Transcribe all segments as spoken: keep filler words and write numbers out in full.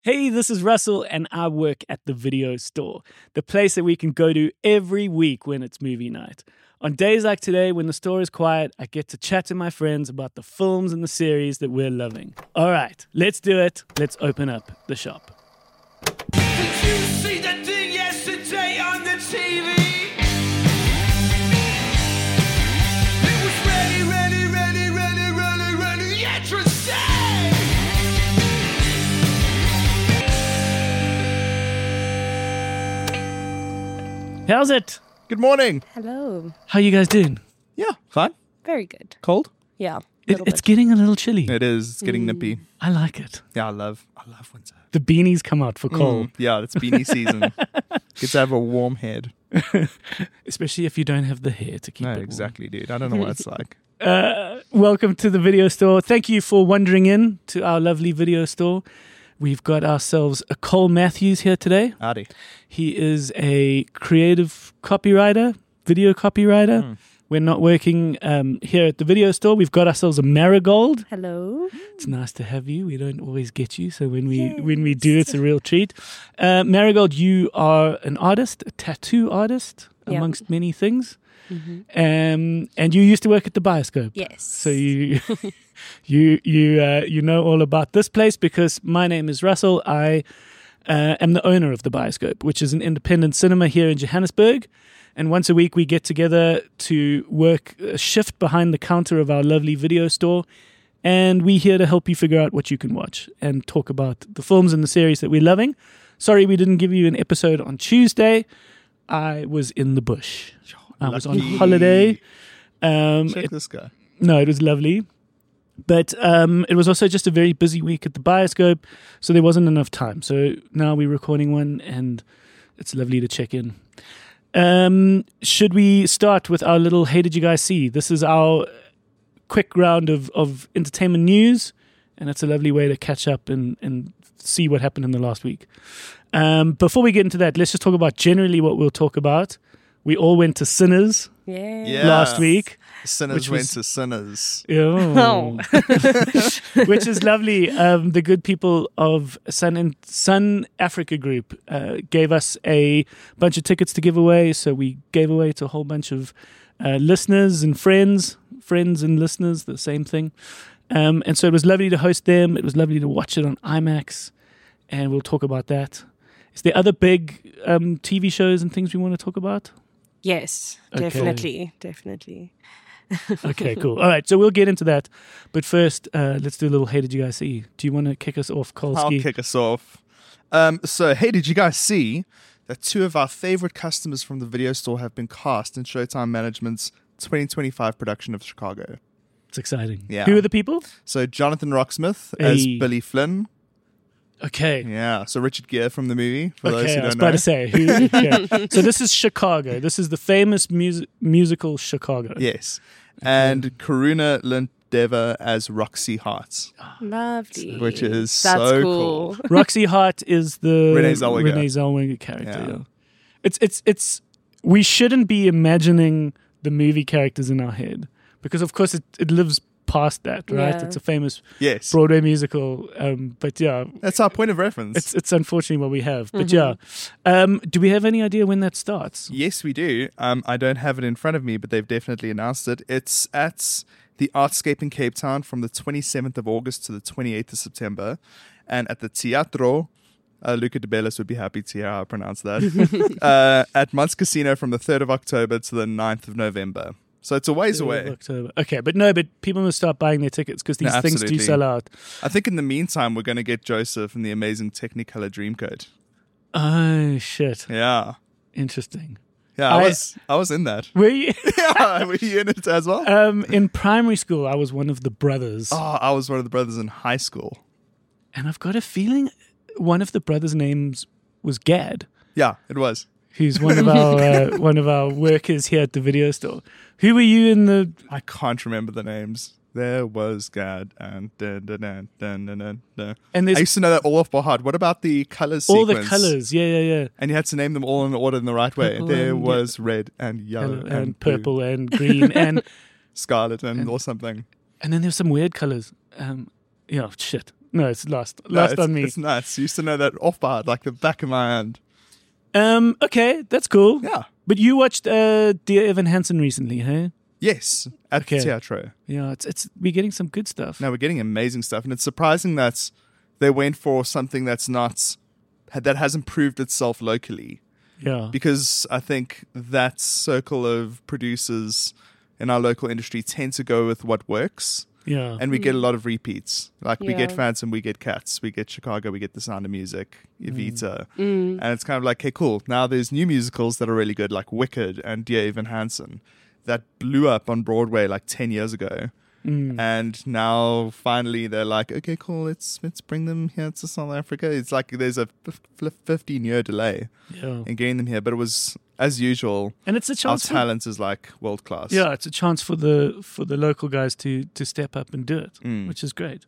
Hey, this is Russell, and I work at the Video Store, the place that we can go to every week when it's movie night. On days like today, when the store is quiet, I get to chat to my friends about the films and the series that we're loving. All right, let's do it. Let's open up the shop. Did you see that thing yesterday on the T V? It was ready, ready, ready, ready, ready, ready, interesting! How's it? Good morning. Hello. How you guys doing? Yeah, fine. Very good. Cold? Yeah. It, little it's bit. getting a little chilly. It is. It's getting nippy. I like it. Yeah, I love I love winter. The beanies come out for cold, Mm, yeah, it's beanie season. Get to have a warm head. especially if you don't have the hair to keep No, it warm. exactly, dude. I don't know what it's like. Uh, welcome to the Video Store. Thank you for wandering in to our lovely Video Store. We've got ourselves a Cole Matthews here today. Howdy. He is a creative copywriter, video copywriter. Mm. We're not working um, here at the Video Store. We've got ourselves a Marigold. Hello. It's nice to have you. We don't always get you, so when we when we do, it's a real treat. Uh, Marigold, you are an artist, a tattoo artist, Yeah. amongst many things. Mm-hmm. Um, and you used to work at the Bioscope. Yes. So you you you uh, you know all about this place because my name is Russell. I uh, am the owner of the Bioscope, which is an independent cinema here in Johannesburg. And once a week we get together to work a shift behind the counter of our lovely Video Store. And we're here to help you figure out what you can watch and talk about the films and the series that we're loving. Sorry we didn't give you an episode on Tuesday. I was in the bush. I was on Lucky. holiday. Um, Check it- this guy. no, it was lovely. But um, it was also just a very busy week at the Bioscope, so there wasn't enough time. So now we're recording one, and it's lovely to check in. Um, should we start with our little Hey Did You Guys See? This is our quick round of, of entertainment news, and it's a lovely way to catch up and, and see what happened in the last week. Um, before we get into that, let's just talk about generally what we'll talk about. We all went to Sinners Yeah. Yeah. last week. Sinners Which went was- to sinners. Oh. Which is lovely. Um, the good people of Sun and Sun Africa Group uh, gave us a bunch of tickets to give away. So we gave away to a whole bunch of uh, listeners and friends, friends and listeners, the same thing. Um, and so it was lovely to host them. It was lovely to watch it on IMAX. And we'll talk about that. Is there other big um, T V shows and things we want to talk about? Yes. Okay. Definitely. Definitely. Okay, cool. All right, so we'll get into that. But first, uh, let's do a little Hey Did You Guys See? Do you want to kick us off, I'll Kolski? kick us off. Um, so, hey, did you guys see that two of our favorite customers from the Video Store have been cast in Showtime Management's twenty twenty-five production of Chicago? It's exciting. Yeah. Who are the people? So, Jonathan Rocksmith as Hey. Billy Flynn. Okay. Yeah. So, Richard Gere from the movie, for those Okay, who I was don't about know. to say. Who, okay. So this is Chicago. This is the famous mus- musical Chicago. Yes. And Karuna Lindeva as Roxy Hart, Lovely. which is That's so cool. cool. Roxy Hart is the Renee Zellweger. Renee Zellweger character. Yeah. Yeah. It's it's it's. We shouldn't be imagining the movie characters in our head because, of course, it, it lives past that, right? Yeah. It's a famous Yes. Broadway musical. Um, but yeah, That's our point of reference. it's it's unfortunately what we have. But Mm-hmm. yeah, um, do we have any idea when that starts? Yes, we do. Um, I don't have it in front of me, but they've definitely announced it. It's at the Artscape in Cape Town from the twenty-seventh of August to the twenty-eighth of September. And at the Teatro, uh, Luca de Bellis would be happy to hear how I pronounce that, uh, at Monts Casino from the third of October to the ninth of November. So it's a ways away. October. Okay, but no, but people must start buying their tickets because these No, things do absolutely. sell out. I think in the meantime, we're going to get Joseph and the amazing Technicolor Dreamcoat. Oh shit! Yeah. Interesting. Yeah, I, I- was I was in that. Were you? Yeah, were you in it as well? um, in primary school, I was one of the brothers, Oh, I was one of the brothers in high school. and I've got a feeling one of the brothers' names was Gad, Yeah, it was. who's one of our uh, one of our workers here at the Video Store. Who were you in the? I can't remember the names. There was God and dun, dun, dun, dun, dun, dun, dun. And I there's used to know that all off by heart. What about the colors? all the sequence? colors. Yeah, yeah, yeah. And you had to name them all in order in the right way. Purple There and- was red and yellow And, and, and blue, purple and green and scarlet and, and- or something. and then there's some weird colors. Um, yeah, shit. No, it's lost. No, Lost it's, on me. It's nuts. I used to know that off by heart, like the back of my hand. Um, okay, that's cool. Yeah. But you watched uh, Dear Evan Hansen recently, hey? Yes, at Okay. the Teatro. Yeah, it's it's we're getting some good stuff. No, we're getting amazing stuff, and it's surprising that they went for something that's not that hasn't proved itself locally. Yeah. Because I think that circle of producers in our local industry tend to go with what works, Yeah. and we get a lot of repeats. Like we get Yeah. Phantom, we get Cats, we get Chicago, we get The Sound of Music, Evita, Mm. and it's kind of like, okay, cool. Now there's new musicals that are really good, like Wicked and Dear Evan Hansen, that blew up on Broadway like ten years ago. Mm. And now finally they're like, okay, cool, let's let's bring them here to South Africa. It's like there's a fifteen year delay Yeah. in getting them here, but it was, as usual, And it's a our chance for, talent is like world class. yeah, it's a chance for the for the local guys to to step up and do it, Mm. which is great.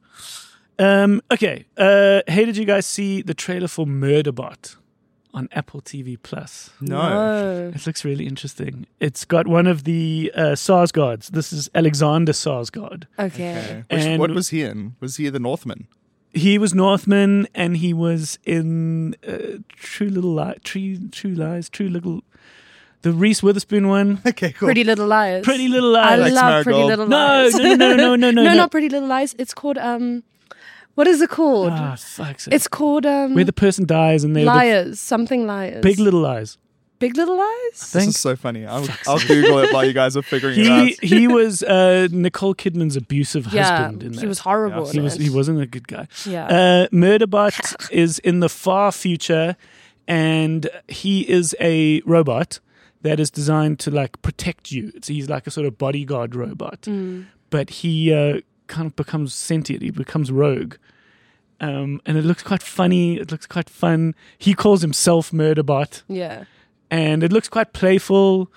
Um, okay. Uh, hey, did you guys see the trailer for Murderbot on Apple T V Plus? No. It looks really interesting. It's got one of the uh, Sarsgaards. This is Alexander Sarsgaard. Okay. Okay. Which, And- what was he in? Was he the Northman? He was Northman, and he was in uh, True Little Lies, True, True Lies, True Little, the Reese Witherspoon one. Okay, cool. Pretty Little Liars. Pretty Little I Lies. Like love Pretty Marigold. Little No, Lies. no, no, no, no, no, no, no, no. not Pretty Little Lies. It's called um, what is it called? Ah, fuck's sake. It's called um, Where the person dies and they're the Liars. Something Liars. Big Little Lies. Big Little Lies. This Think is so funny. I'll, I'll Google it while you guys are figuring it he out. he was uh, Nicole Kidman's abusive Yeah, husband in that. he was horrible. Yeah. He in was it. he wasn't a good guy. Yeah. Uh, Murderbot is in the far future, and he is a robot that is designed to like protect you. So he's like a sort of bodyguard robot, Mm. but he uh, kind of becomes sentient. He becomes rogue. Um, and it looks quite funny. It looks quite fun. He calls himself Murderbot, Yeah. and it looks quite playful.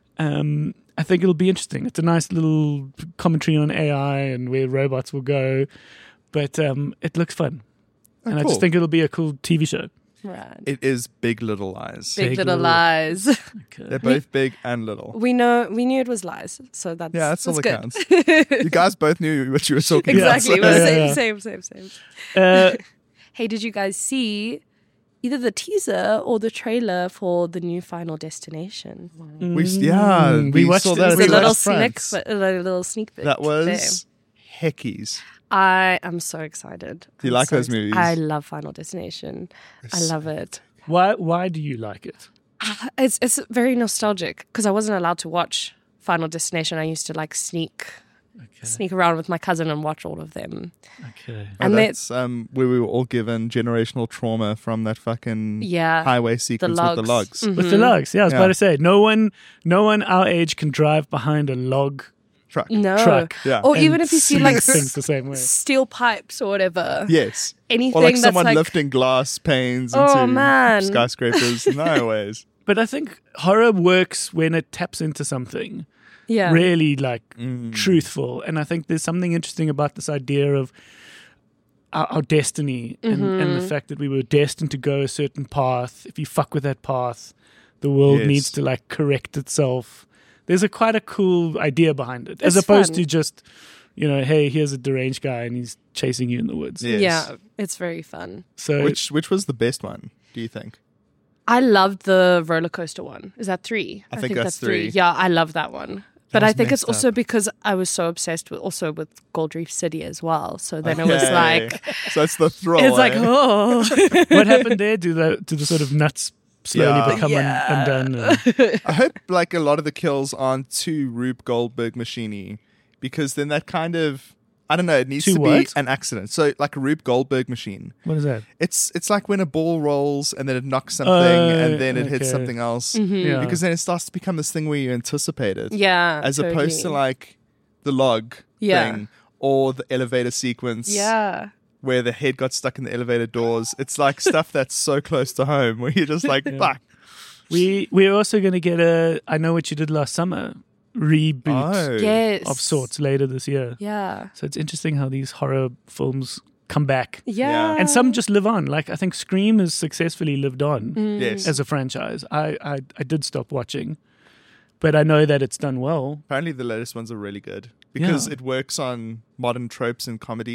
Um, I think it'll be interesting. It's a nice little commentary on A I and where robots will go, but um, it looks fun, Oh, and I cool. just think it'll be a cool T V show. Right. It is Big Little Lies. Big, Big Little Little- Lies. Okay. They're both big and little. we know. We knew it was lies. So that's Yeah, that's all that good. counts. You guys both knew what you were talking Exactly. about. It was Yeah, same, yeah. same, same, same. Uh, Hey, did you guys see either the teaser or the trailer for the new Final Destination? We, yeah, Mm, we, we watched saw it that as at It's a the little last sneak, France. but a little sneak peek. That there. was heckies. I am so excited. Do you I'm like so those ex- movies? I love Final Destination. I love it. why why do you like it? It's it's very nostalgic because I wasn't allowed to watch Final Destination. I used to like sneak Okay. sneak around with my cousin and watch all of them. Okay. Oh, And they- that's um, where we were all given generational trauma from that fucking Yeah, highway sequence with the logs. logs. Mhm. With the logs, yeah, I was Yeah. about to say, no one, no one our age can drive behind a log Truck. No, truck. Yeah. or and even if you see sneak like things the same way. steel pipes or whatever. Yes. Anything Or like that's someone like lifting glass panes Oh, into man. skyscrapers. No ways. But I think horror works when it taps into something yeah, really like Mm. truthful, and I think there's something interesting about this idea of our, our destiny and, and Mm-hmm. the fact that we were destined to go a certain path. If you fuck with that path, the world Yes. needs to like correct itself. There's a quite a cool idea behind it, as It's opposed fun. to just, you know, hey, here's a deranged guy and he's chasing you in the woods. Yes. yeah, it's very fun. So Which which was the best one, do you think? I loved the roller coaster one. Is that three? I think that's three. Yeah, I love that one. But was I think it's messed also up. because I was so obsessed with also with Gold Reef City as well. So then it was Okay. like So it's the thrill. it's like eh? oh what happened there? Do the do the sort of nuts slowly Yeah. become un- Yeah. undone? And, I hope like a lot of the kills aren't too Rube Goldberg machine-y, because then that kind of, I don't know, it needs Too to what? be an accident. So like a Rube Goldberg machine. what is that? It's it's like when a ball rolls and then it knocks something Oh, and then it hits okay. something else. Yeah. Because then it starts to become this thing where you anticipate it. Mm-hmm. yeah, As opposed to totally. like the log Yeah. thing or the elevator sequence yeah. where the head got stuck in the elevator doors. It's like stuff that's so close to home where you're just like, fuck. We we're also going to get a I Know What You Did Last Summer reboot Oh. Yes. of sorts later this year. Yeah. So it's interesting how these horror films come back. Yeah. And some just live on. Like I think Scream has successfully lived on Mm. Yes. as a franchise. I, I I did stop watching, but I know that it's done well. Apparently the latest ones are really good because Yeah. it works on modern tropes in comedy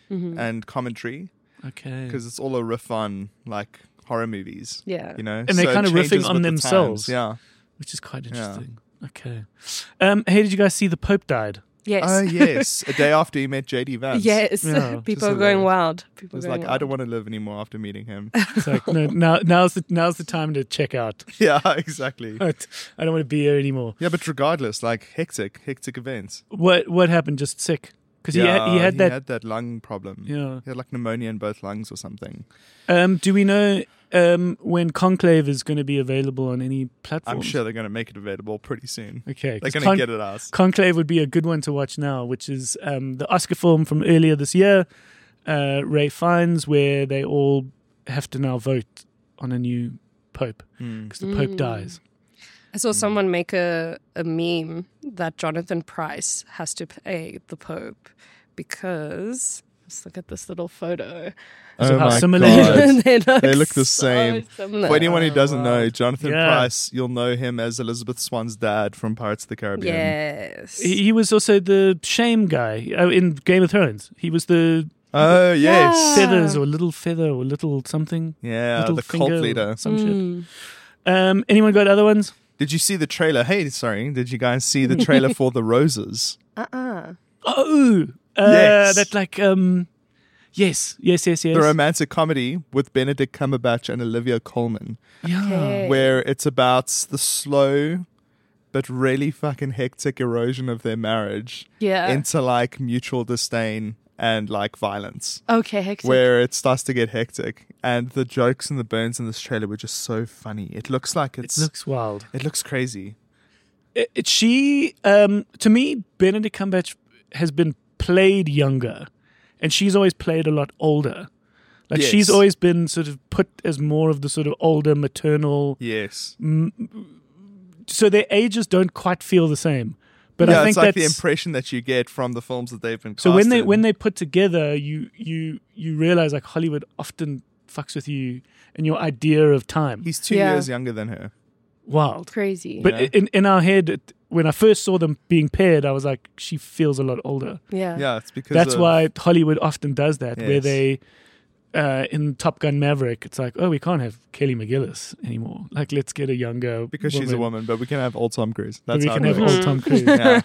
and commentary Okay. because it's all a riff on like horror movies. Yeah. You know, And they're So it kind of riffing changes on with the themselves. times. Yeah. Which is quite Yeah. interesting. Okay. Um, hey, did you guys see the Pope died? Yes. Oh yes, a day after he met J D Vance. Yes. Yeah. People Just are going hilarious. wild. It People are was going like, wild. I don't want to live anymore after meeting him. It's like, no, now, now's the now's the time to check out. yeah, exactly. I don't want to be here anymore. Yeah, but regardless, like hectic, hectic events. What what happened? Just sick because yeah, he had, he had that. had that lung problem. Yeah. He had like pneumonia in both lungs or something. Um, do we know um, when Conclave is going to be available on any platform? I'm sure they're going to make it available pretty soon. Okay, They're 'cause going to Con- get it out. Conclave would be a good one to watch now, which is um, the Oscar film from earlier this year, uh, Ray Fiennes, where they all have to now vote on a new pope Mm. because the pope Mm. dies. I saw someone make a, a meme that Jonathan Pryce has to play the Pope because let's look at this little photo. So Oh how my similar God. is they, look They look the so same. similar. For anyone who doesn't wow. know, Jonathan Yeah. Pryce, you'll know him as Elizabeth Swan's dad from Pirates of the Caribbean. Yes. He, he was also the shame guy uh, in Game of Thrones. He was the Oh, yes. Yeah. feathers or little feather or little something. Yeah, little the finger cult or leader. Some shit. Mm. Um, anyone got other ones? Did you see the trailer? Hey, sorry. Did you guys see the trailer for The Roses? Uh-uh. Oh, uh, Yes. that like um, yes, yes, yes, yes. The romantic comedy with Benedict Cumberbatch and Olivia Colman, yeah. Okay. where it's about the slow but really fucking hectic erosion of their marriage Yeah. into like mutual disdain and like violence. okay, hectic. Where it starts to get hectic, and the jokes and the burns in this trailer were just so funny. It looks like It it's looks wild. it looks crazy. It, it, she, um, to me, Benedict Cumberbatch has been played younger, and she's always played a lot older. Like Yes. she's always been sort of put as more of the sort of older maternal. Yes, So their ages don't quite feel the same. But yeah, I think it's like the that's impression that you get from the films that they've been. so when they cast in. when they put together, you you you realize like Hollywood often fucks with you and your idea of time. he's two Yeah. years younger than her. Wild. Crazy. But Yeah. in in our head, it- when I first saw them being paired, I was like, she feels a lot older. yeah. Yeah, it's because That's of- why Hollywood often does that, where Yes. they, uh, in Top Gun Maverick, it's like, oh, we can't have Kelly McGillis anymore. Like, let's get a younger because she's a woman, but we can have old Tom Cruise. But That's we how can it have works. old Tom Cruise. yeah.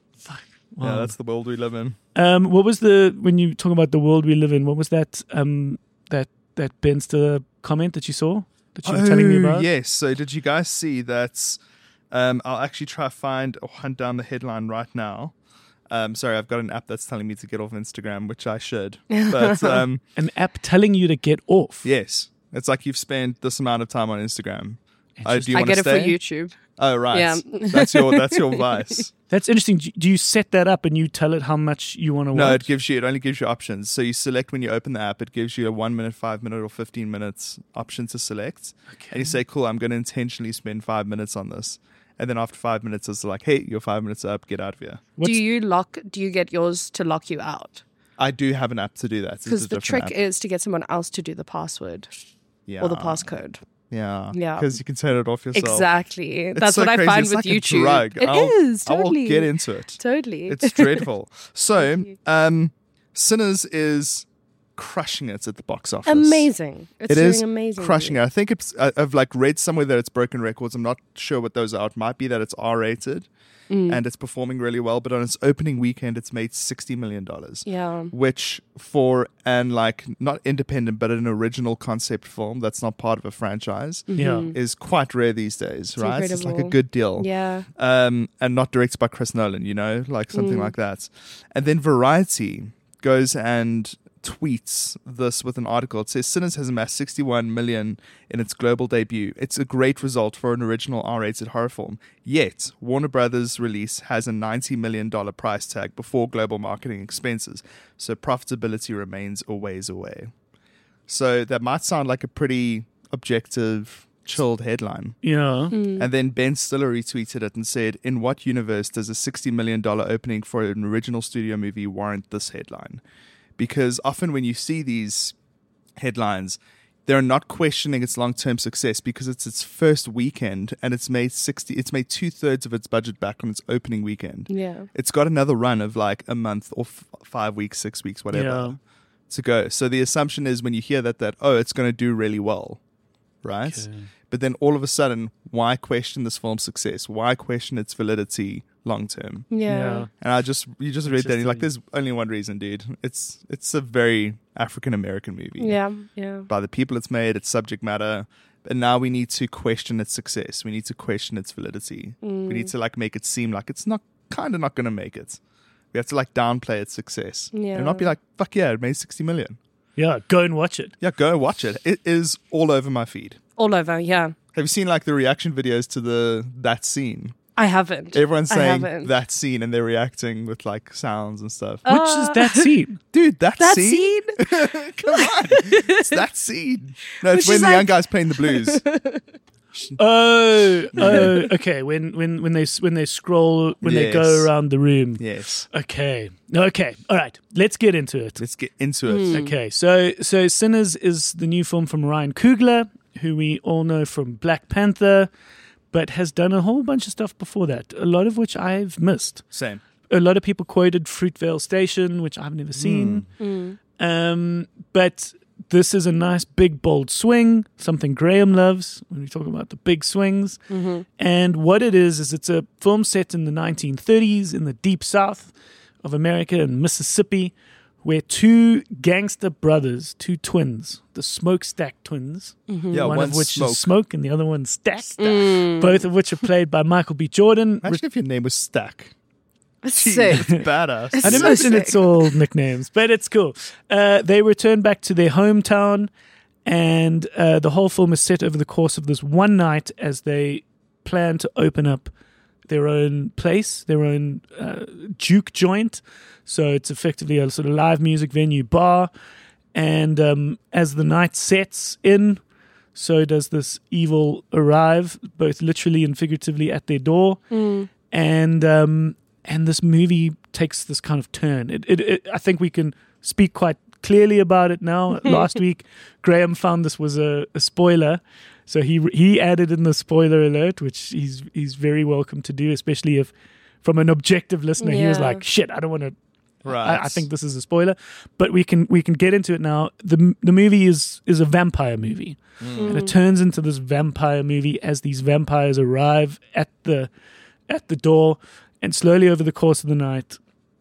Wow. yeah, that's the world we live in. Um, what was the when you talk about the world we live in? What was that? Um, that that Ben Stiller comment that you saw that you were telling me about? Oh, yes. So did you guys see that? Um, I'll actually try to find or hunt down the headline right now. Um, sorry, I've got an app that's telling me to get off Instagram, which I should. But um, An app telling you to get off. yes, it's like you've spent this amount of time on Instagram. Oh, Interesting. do you I want to get it stay? for YouTube. Oh, right. Yeah. that's your that's your vice. That's interesting. Do do you set that up and you tell it how much you want to No, watch? it gives you. It only gives you options. So you select when you open the app. It gives you a one minute, five minute, or fifteen minutes option to select, and you say, "Cool, I'm going to intentionally spend five minutes on this." And then after five minutes, it's like, "Hey, your five minutes are up. Get out of here." What's- do you lock? Do you get yours to lock you out? I do have an app to do that. It's a Because the different trick app. is to get someone else to do the password yeah. or the passcode. Yeah, Yeah. Because you can turn it off yourself. Exactly. It's That's so what I crazy. find It's with like a YouTube. drug. It is I'll- totally. I will get into it. Totally. It's dreadful. So, um, Sinners is crushing it at the box office. amazing. It's It doing is amazing. crushing it. I think it's. I- I've like read somewhere that it's broken records. I'm not sure what those are. It might be that it's R rated Mm. and it's performing really well. But on its opening weekend, it's made sixty million dollars. Yeah. Which for an like not independent but an original concept film that's not part of a franchise Yeah. is quite rare these days, right? It's like a incredible. good deal. Yeah. Um, and not directed by Chris Nolan, you know, like something Mm. like that. And then Variety goes and tweets this with an article. It says Sinners has amassed sixty-one million in its global debut. It's a great result for an original R-rated horror film. Yet, Warner Brothers' release has a ninety million dollars price tag before global marketing expenses, so profitability remains a ways away. So that might sound like a pretty objective, chilled headline. Yeah. Mm. And then Ben Stiller retweeted it and said, "In what universe does a sixty million dollars opening for an original studio movie warrant this headline?" Because often when you see these headlines, they're not questioning its long-term success because it's its first weekend and it's made sixty. It's made two thirds of its budget back on its opening weekend. Yeah. It's got another run of like a month or f- five weeks, six weeks, whatever. Yeah. to go. So the assumption is when you hear that, that, oh, it's going to do really well, right? Okay. But then all of a sudden, why question this film's success? Why question its validity long term? Yeah. And I just, you just read that and you're like, there's Interesting. only one reason, dude. It's, it's a very African American movie. Yeah. Yeah. By the people it's made, its subject matter. And now we need to question its success. We need to question its validity. We need to like make it seem like it's not, kind of not going to make it. We have to like downplay its success. Yeah. And not be like, fuck yeah, it made sixty million. Yeah, go and watch it. Yeah, go watch it. It is all over my feed. All over. Yeah. Have you seen like the reaction videos to the that scene? I haven't. Everyone's I saying haven't. that scene and they're reacting with like sounds and stuff. Which is that scene? Dude, that, That scene? scene? Come on. It's that scene. No, it's Which when is the like- young guy's playing the blues. Oh, oh, okay. When when when they when they scroll when they go Yes. around the room. Yes. Okay. Okay. All right. Let's get into it. Let's get into it. Okay. So so Sinners is the new film from Ryan Coogler, who we all know from Black Panther, but has done a whole bunch of stuff before that. A lot of which I've missed. Same. A lot of people quoted Fruitvale Station, which I've never seen. Um, but this is a nice, big, bold swing, something Graham loves when we talk about the big swings. And what it is, is it's a film set in the nineteen thirties in the deep south of America in Mississippi, where two gangster brothers, two twins, the Smokestack twins, Yeah, one one of which smoke. is Smoke and the other one Stack, both of which are played by Michael B. Jordan. Imagine if your name was Stack. Jeez, Sick. that's badass. I'd So imagine sick. it's all nicknames, but it's cool. Uh, they return back to their hometown, and uh, the whole film is set over the course of this one night as they plan to open up their own place, their own uh, juke joint. So it's effectively a sort of live music venue bar. And um, as the night sets in, so does this evil arrive, both literally and figuratively, at their door. And um, and this movie takes this kind of turn. It, it, it, I think we can speak quite clearly about it now. Last week, Graham found this was a, a spoiler, so he he added in the spoiler alert, which he's he's very welcome to do, especially if from an objective listener he was Yeah. like, "Shit, I don't want to." Right. I, I think this is a spoiler, but we can we can get into it now. the The movie is is a vampire movie, and it turns into this vampire movie as these vampires arrive at the at the door, and slowly over the course of the night,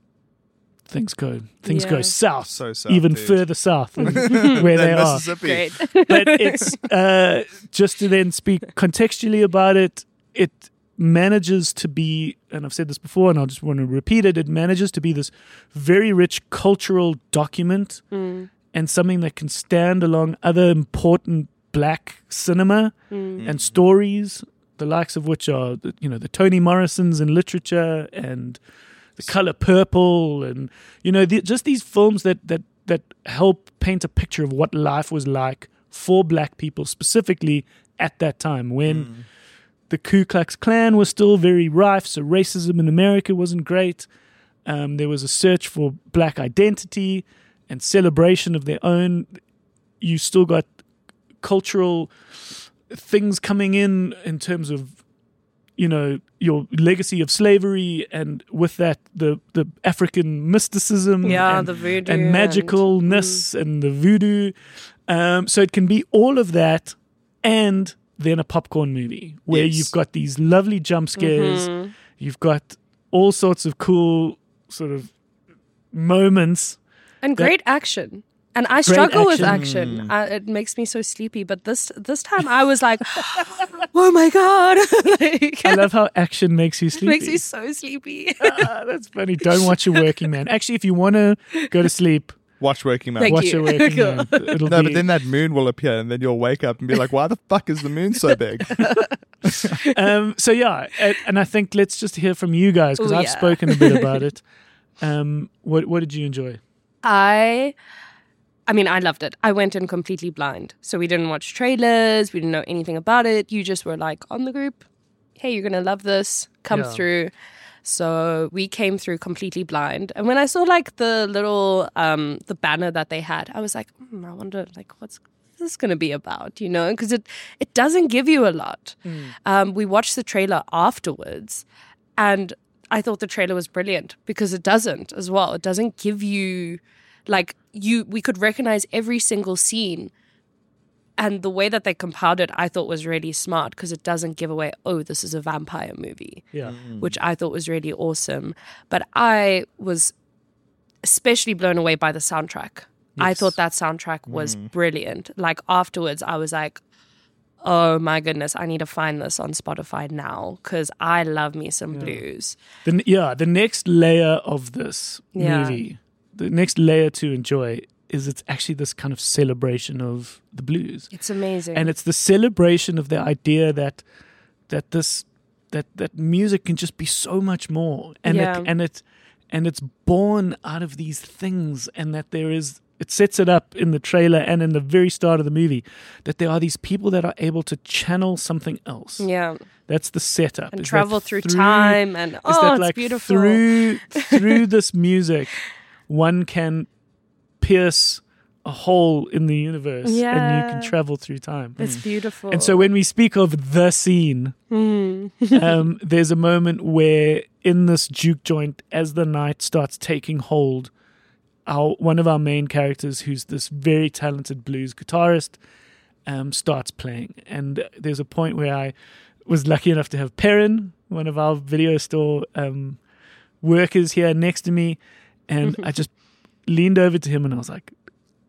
things go things go Yeah. south, So south, even dude. further south than where they Then are. Mississippi. Great. But it's uh, just to then speak contextually about it. It manages to be, and I've said this before, and I just want to repeat it. It manages to be this very rich cultural document and something that can stand along other important black cinema and stories, the likes of which are, the- you know, the Toni Morrisons in literature and The Color Purple, and you know, the, just these films that that that help paint a picture of what life was like for black people specifically at that time when the Ku Klux Klan was still very rife, so racism in America wasn't great. Um, there was a search for black identity and celebration of their own. You still got cultural things coming in in terms of, you know, your legacy of slavery, and with that, the, the African mysticism Yeah, and, the voodoo and and- magicalness and, the voodoo. Um, so it can be all of that and then a popcorn movie where Yes. you've got these lovely jump scares, Mm-hmm. you've got all sorts of cool sort of moments. And That- great action. And I struggle with action. action. Uh, it makes me so sleepy. But this this time I was like, oh my God. like, I love how action makes you it sleepy. makes me so sleepy. Ah, that's funny. Don't watch a working man. Actually, if you want to go to sleep, Watch Working Man. Thank watch you. a working man. It'll No, be, but then that moon will appear, and then you'll wake up and be like, "Why the fuck is the moon so big?" um, so yeah, and, and I think let's just hear from you guys because Ooh, I've yeah. spoken a bit about it. Um, what what did you enjoy? I I mean, I loved it. I went in completely blind. So we didn't watch trailers, we didn't know anything about it. You just were like on the group, hey, you're gonna love this. Come Yeah. through. So we came through completely blind. And when I saw like the little um the banner that they had, I was like, hmm, I wonder like what's this going to be about, you know? Because it it doesn't give you a lot. Um, we watched the trailer afterwards, and I thought the trailer was brilliant because it doesn't as well. It doesn't give you like you, we could recognize every single scene. And the way that they compiled it, I thought was really smart because it doesn't give away, oh, this is a vampire movie, Yeah. which I thought was really awesome. But I was especially blown away by the soundtrack. I Yes. thought that soundtrack was brilliant. Like afterwards, I was like, oh my goodness, I need to find this on Spotify now because I love me some blues. The, yeah, the next layer of this Yeah. movie, the next layer to enjoy is it's actually this kind of celebration of the blues. It's amazing. And it's the celebration of the idea that that this that that music can just be so much more. And Yeah. it and it and it's born out of these things, and that there is it sets it up in the trailer and in the very start of the movie that there are these people that are able to channel something else. yeah. That's the setup. And is that travel through, time. And is oh, that it's like beautiful. through through this music, one can pierce a hole in the universe, and you Yeah. can travel through time. It's beautiful. And so when we speak of the scene, um, there's a moment where in this juke joint, as the night starts taking hold, our one of our main characters, who's this very talented blues guitarist, um, starts playing. And there's a point where I was lucky enough to have Perrin, one of our video store um, workers, here next to me, and I just leaned over to him and I was like,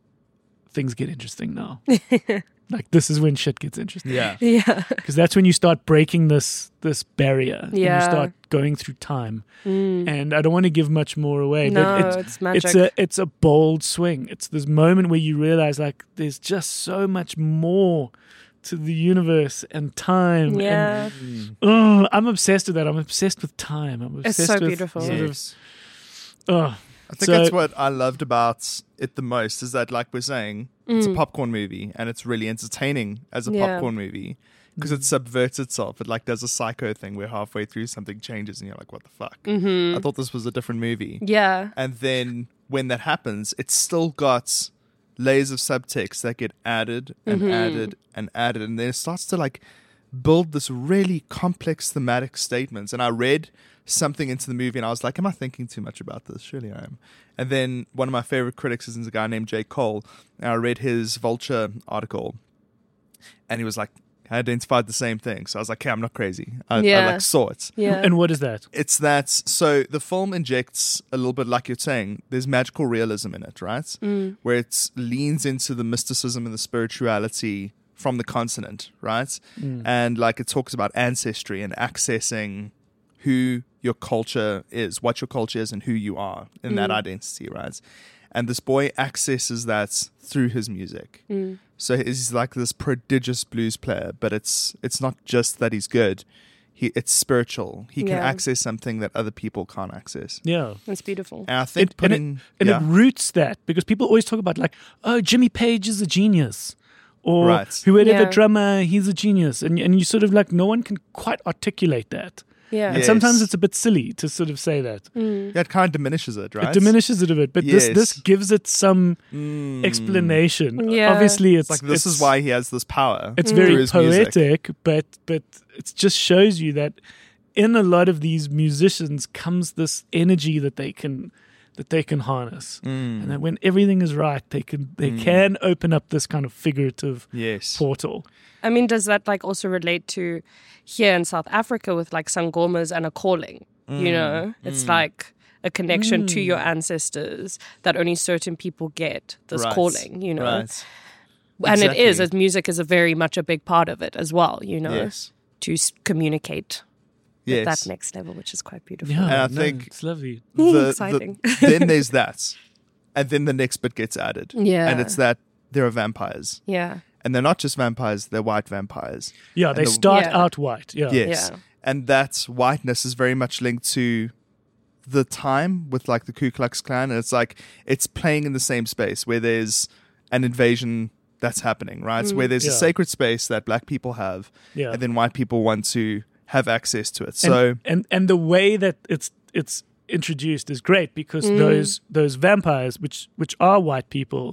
things get interesting now. Like, this is when shit gets interesting. Yeah. yeah. Because that's when you start breaking this this barrier. And Yeah. you start going through time. And I don't want to give much more away. No, but it's, it's magic. It's a, it's a bold swing. It's this moment where you realize, like, there's just so much more to the universe and time. Yeah. And, oh, I'm obsessed with that. I'm obsessed with time. I'm It's obsessed so with beautiful. Sort Yes. of, oh, I think So- that's what I loved about it the most is that, like we're saying, it's a popcorn movie and it's really entertaining as a Mm. Yeah. popcorn movie because it subverts itself. It like does a psycho thing where halfway through something changes and you're like, what the fuck? Mm-hmm. I thought this was a different movie. Yeah. And then when that happens, it's still got layers of subtext that get added and Mm-hmm. added and added. And then it starts to like build this really complex thematic statements. And I read something into the movie and I was like, am I thinking too much about this? Surely I am. And then one of my favorite critics is a guy named Jay Cole. And I read his Vulture article and he was like, I identified the same thing. So I was like, okay, I'm not crazy. I, I Yeah. like saw it. Yeah. and what is that? It's that, so the film injects a little bit, like you're saying, there's magical realism in it, right? Mm. Where it leans into the mysticism and the spirituality from the continent, right? And like it talks about ancestry and accessing who your culture is, what your culture is, and who you are in that identity, right? And this boy accesses that through his music. So he's like this prodigious blues player, but it's it's not just that he's good. He it's spiritual. He can Yeah. access something that other people can't access. Yeah. It's beautiful. And I think It- and putting And yeah, it roots that because people always talk about, like, oh, Jimmy Page is a genius, or Right. whoever Yeah. drummer, he's a genius, and and you sort of like no one can quite articulate that, Yeah. and Yes. sometimes it's a bit silly to sort of say that. yeah, it kind of diminishes it, right? It diminishes it a bit, but this Yes. this gives it some Mm. explanation. Yeah. Obviously, it's It's like this it's, is why he has this power. it's through very his music. poetic, but but it just shows you that in a lot of these musicians comes this energy that they can that they can harness, Mm. and that when everything is right, they can they can open up this kind of figurative Yes. portal. I mean, does that like also relate to here in South Africa with like sangomas and a calling? Mm. You know, it's like a connection to your ancestors that only certain people get. This Right. calling, you know, Right. and it is Exactly. as music is a very much a big part of it as well. You know, Yes. to s- communicate Yes. at that next level, which is quite beautiful. Yeah, And I no, think- it's lovely. The- Exciting. the- then there's that. And then the next bit gets added. Yeah. And it's that there are vampires. Yeah, And they're not just vampires, they're white vampires. Yeah, they the- start Yeah. out white. Yeah, Yes. Yeah. And that whiteness is very much linked to the time with like the Ku Klux Klan. And it's like it's playing in the same space where there's an invasion that's happening, right? Where there's Yeah. a sacred space that black people have, Yeah. and then white people want to have access to it. And, So and and the way that it's it's introduced is great because those those vampires, which which are white people,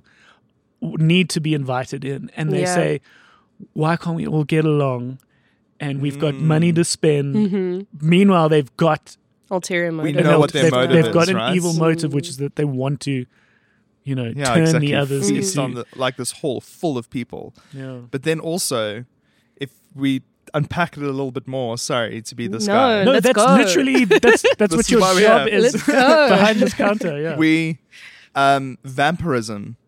w- need to be invited in, and they Yeah. say, "Why can't we all get along?" And we've got money to spend. Meanwhile, they've got ulterior We motive. know what their they've, motive they've is, got an right? evil motive, which is that they want to, you know, Yeah, turn exactly. the others Feast into. on the, like this hall full of people. yeah. But then also, if we unpack it a little bit more, sorry to be this No, guy. No, Let's that's go. literally that's that's This what is your why we're job here. is Let's go. behind this counter. Yeah. We um, vampirism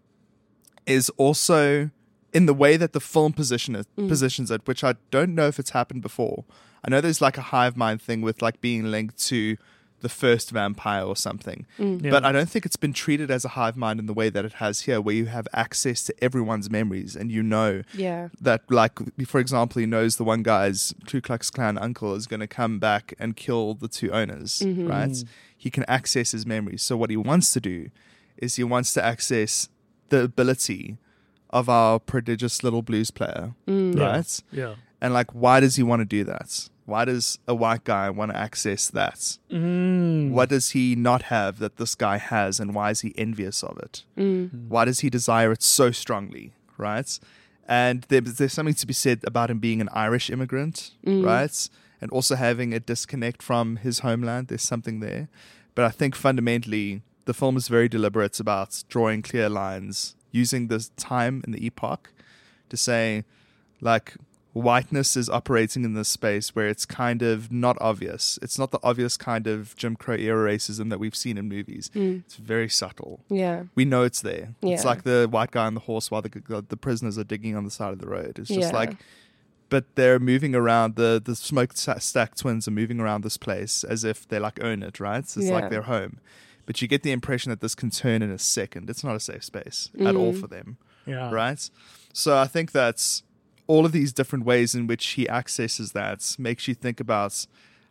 is also in the way that the film position it, Mm. positions it, which I don't know if it's happened before. I know there's like a hive mind thing with like being linked to the first vampire or something, Mm. Yeah. but I don't think it's been treated as a hive mind in the way that it has here, where you have access to everyone's memories and you know Yeah. that, like, for example, he knows the one guy's Ku Klux Klan uncle is going to come back and kill the two owners, Mm-hmm. right? He can access his memories. So what he wants to do is he wants to access the ability of our prodigious little blues player, Mm. right? Yeah. And like, why does he want to do that? Why does a white guy want to access that? Mm. What does he not have that this guy has, and why is he envious of it? Mm. Why does he desire it so strongly, right? And there, there's something to be said about him being an Irish immigrant, Mm. right? And also having a disconnect from his homeland. There's something there. But I think fundamentally, the film is very deliberate about drawing clear lines, using this time and the epoch to say, like, whiteness is operating in this space where it's kind of not obvious. It's not the obvious kind of Jim Crow era racism that we've seen in movies. Mm. It's very subtle. Yeah. We know it's there. It's Yeah. like the white guy on the horse while the the prisoners are digging on the side of the road. It's just Yeah. like, but they're moving around. The the smoke sta- stack twins are moving around this place as if they like own it, right? It's Yeah. like their home. But you get the impression that this can turn in a second. It's not a safe space at all Mm. for them, Yeah. right? So I think that's all of these different ways in which he accesses that makes you think about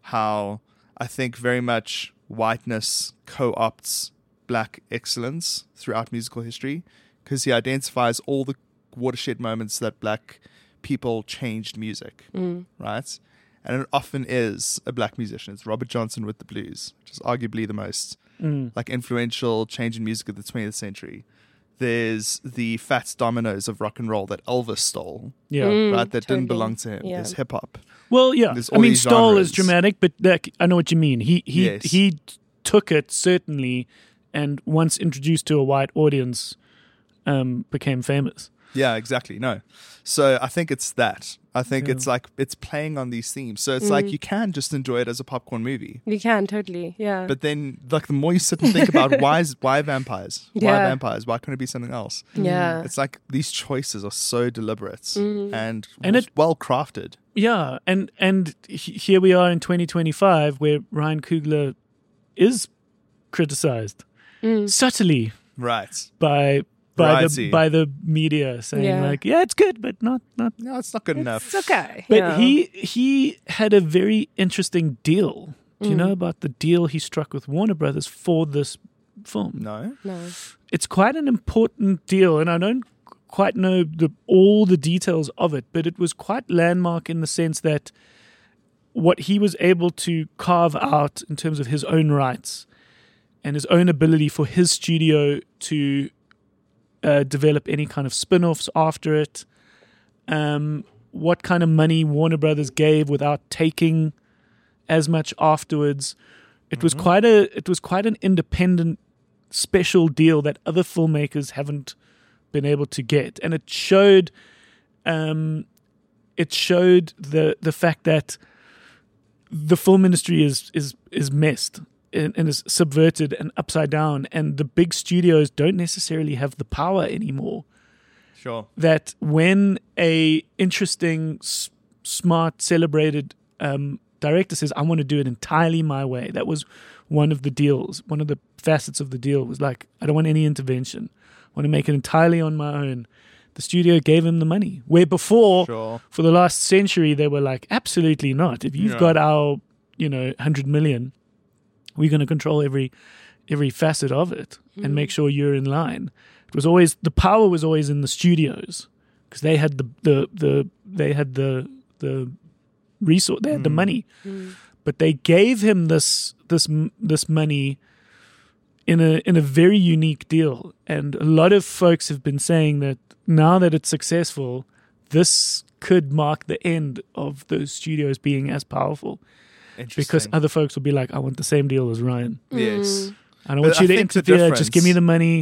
how I think very much whiteness co-opts black excellence throughout musical history, because he identifies all the watershed moments that black people changed music, Mm. right? And it often is a black musician. It's Robert Johnson with the blues, which is arguably the most Mm. like influential change in music of the twentieth century. There's the Fats Dominoes of rock and roll that Elvis stole, Yeah. Mm, right? That totally. didn't belong to him. Yeah. There's hip hop. Well, yeah. There's I all mean, these stole genres. is dramatic, but like, I know what you mean. He he Yes. he took it certainly, and once introduced to a white audience, um, became famous. Yeah, exactly. No. So I think it's that. I think Yeah. it's like it's playing on these themes. So it's Mm. like you can just enjoy it as a popcorn movie. You can totally. Yeah. But then like the more you sit and think about why is why vampires? Why Yeah. vampires? Why couldn't it be something else? yeah. It's like these choices are so deliberate Mm. and, And it- well crafted. Yeah, and and he- here we are in twenty twenty-five, where Ryan Coogler is criticized Mm. subtly Right. by by Variety. the by the media, saying Yeah. like, yeah, it's good, but not not. No, it's not good enough. It's okay. But yeah. he he had a very interesting deal. Do you Mm. know about the deal he struck with Warner Brothers for this film? No. No. It's quite an important deal, and I don't quite know the, all the details of it, but it was quite landmark in the sense that what he was able to carve out in terms of his own rights and his own ability for his studio to uh, develop any kind of spin-offs after it, um, what kind of money Warner Brothers gave without taking as much afterwards. It was quite a it was quite an independent special deal that other filmmakers haven't been able to get, and it showed um it showed the the fact that the film industry is is is messed and, and is subverted and upside down, and the big studios don't necessarily have the power anymore. Sure. That when a interesting, s- smart, celebrated um, director says, "I want to do it entirely my way," that was one of the deals. One of the facets of the deal was like, "I don't want any intervention. I want to make it entirely on my own." The studio gave him the money. Where before, Sure. for the last century, they were like, "Absolutely not. If you've Yeah. got our, you know, hundred million, we're going to control every every facet of it and make sure you're in line." It was always the power was always in the studios because they had the the the they had the the resource, they had the money, but they gave him this this this money in a in a very unique deal. And a lot of folks have been saying that now that it's successful, this could mark the end of those studios being as powerful because Interesting. other folks will be like, "I want the same deal as Ryan. Yes. I don't But want I you to think the interfere. Just give me difference- the money."